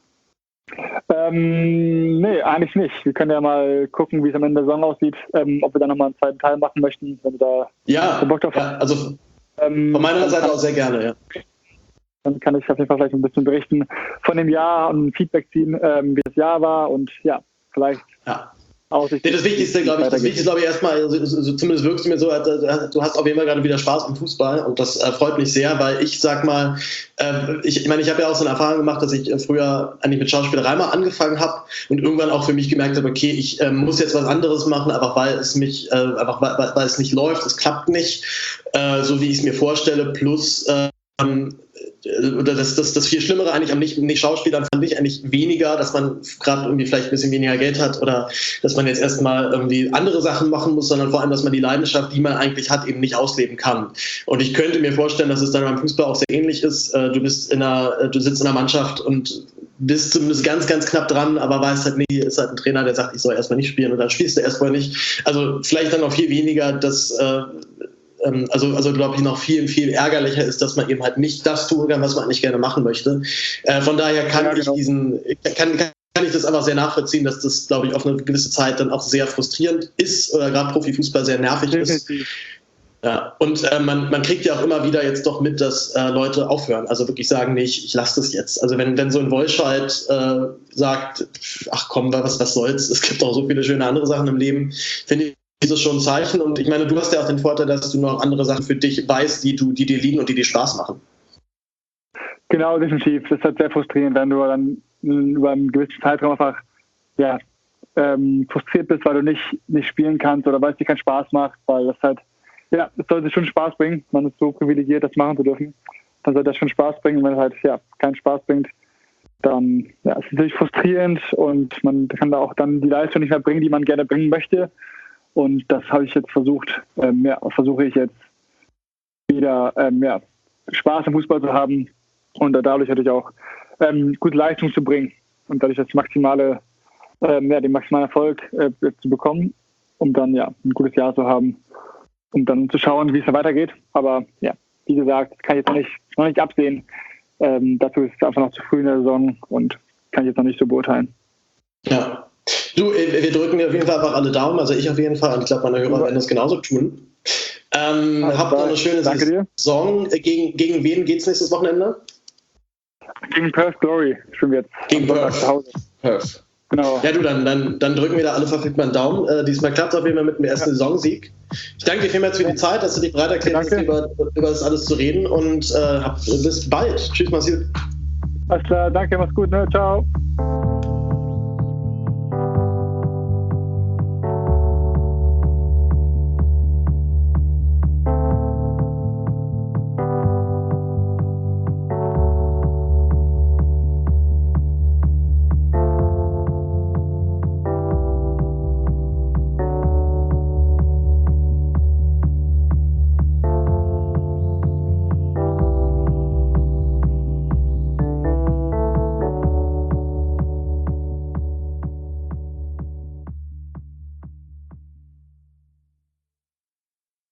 Ähm, nee, eigentlich nicht. Wir können ja mal gucken, wie es am Ende der Saison aussieht, ähm, ob wir da nochmal einen zweiten Teil machen möchten, wenn wir da ja, Bock drauf ja, also ähm, von meiner Seite aus sehr gerne, ja. Dann kann ich auf jeden Fall vielleicht ein bisschen berichten von dem Jahr und Feedback ziehen, ähm, wie das Jahr war und ja, vielleicht ja. Aussicht. Nee, das Wichtigste, glaube ich, das Wichtigste, glaube ich, erstmal, also, also, zumindest wirkst du mir so, du hast auf jeden Fall gerade wieder Spaß am Fußball und das äh, freut mich sehr, weil ich sag mal, äh, ich, ich meine, ich habe ja auch so eine Erfahrung gemacht, dass ich äh, früher eigentlich mit Schauspielerei mal angefangen habe und irgendwann auch für mich gemerkt habe, okay, ich äh, muss jetzt was anderes machen, einfach weil es mich, äh, einfach weil, weil, weil es nicht läuft, es klappt nicht, äh, so wie ich es mir vorstelle, plus äh, oder das, das, das viel Schlimmere eigentlich am nicht, nicht Schauspielern fand ich eigentlich weniger, dass man gerade irgendwie vielleicht ein bisschen weniger Geld hat oder dass man jetzt erstmal irgendwie andere Sachen machen muss, sondern vor allem, dass man die Leidenschaft, die man eigentlich hat, eben nicht ausleben kann. Und ich könnte mir vorstellen, dass es dann beim Fußball auch sehr ähnlich ist. Du bist in einer, du sitzt in einer Mannschaft und bist zumindest ganz, ganz knapp dran, aber weißt halt nicht, ist halt ein Trainer, der sagt, ich soll erstmal nicht spielen und dann spielst du erstmal nicht. Also vielleicht dann noch viel weniger, dass Also, also glaube ich, noch viel, viel ärgerlicher ist, dass man eben halt nicht das tun kann, was man eigentlich gerne machen möchte. Äh, von daher kann ja, genau. ich diesen, kann, kann ich das einfach sehr nachvollziehen, dass das, glaube ich, auf eine gewisse Zeit dann auch sehr frustrierend ist oder gerade Profifußball sehr nervig ist. Ja, und äh, man, man kriegt ja auch immer wieder jetzt doch mit, dass äh, Leute aufhören, also wirklich sagen, nee, ich, ich lasse das jetzt. Also wenn, wenn so ein Wolscheid äh, sagt, ach komm, was, was soll's, es gibt auch so viele schöne andere Sachen im Leben, finde ich, ist es schon ein Zeichen und ich meine, du hast ja auch den Vorteil, dass du noch andere Sachen für dich weißt, die, du, die dir liegen und die dir Spaß machen. Genau, definitiv. Das ist halt sehr frustrierend, wenn du dann über einen gewissen Zeitraum einfach ja, ähm, frustriert bist, weil du nicht, nicht spielen kannst oder weil es dir keinen Spaß macht, weil das halt, ja, es sollte schon Spaß bringen. Man ist so privilegiert, das machen zu dürfen. Dann sollte das schon Spaß bringen. Wenn es halt ja, keinen Spaß bringt, dann ja, ist es natürlich frustrierend und man kann da auch dann die Leistung nicht mehr bringen, die man gerne bringen möchte. Und das habe ich jetzt versucht, ähm, ja, versuche ich jetzt wieder ähm, ja, Spaß im Fußball zu haben und dadurch natürlich auch ähm, gute Leistung zu bringen und dadurch das maximale, ähm, ja, den maximalen Erfolg äh, zu bekommen, um dann ja ein gutes Jahr zu haben, um dann zu schauen, wie es da weitergeht. Aber ja, wie gesagt, das kann ich jetzt noch nicht, noch nicht absehen. Ähm, dazu ist es einfach noch zu früh in der Saison und kann ich jetzt noch nicht so beurteilen. Ja. Du, wir drücken dir auf jeden Fall einfach alle Daumen, also ich auf jeden Fall und ich glaube, meine Hörer werden das genauso tun. Ähm, habt noch eine schöne Saison. Gegen, gegen wen geht es nächstes Wochenende? Gegen Perth Glory spielen wir jetzt. Gegen Perth. Perth. Genau. Ja, du, dann, dann, dann drücken wir da alle verfügbaren Daumen. Äh, diesmal klappt es auf jeden Fall mit dem ersten ja. Saisonsieg. Ich danke dir vielmals für die Zeit, dass du dich bereit erklärt hast, über, über das alles zu reden und äh, hab, bis bald. Tschüss, mach's gut. Alles klar, danke, mach's gut, ne? Ciao.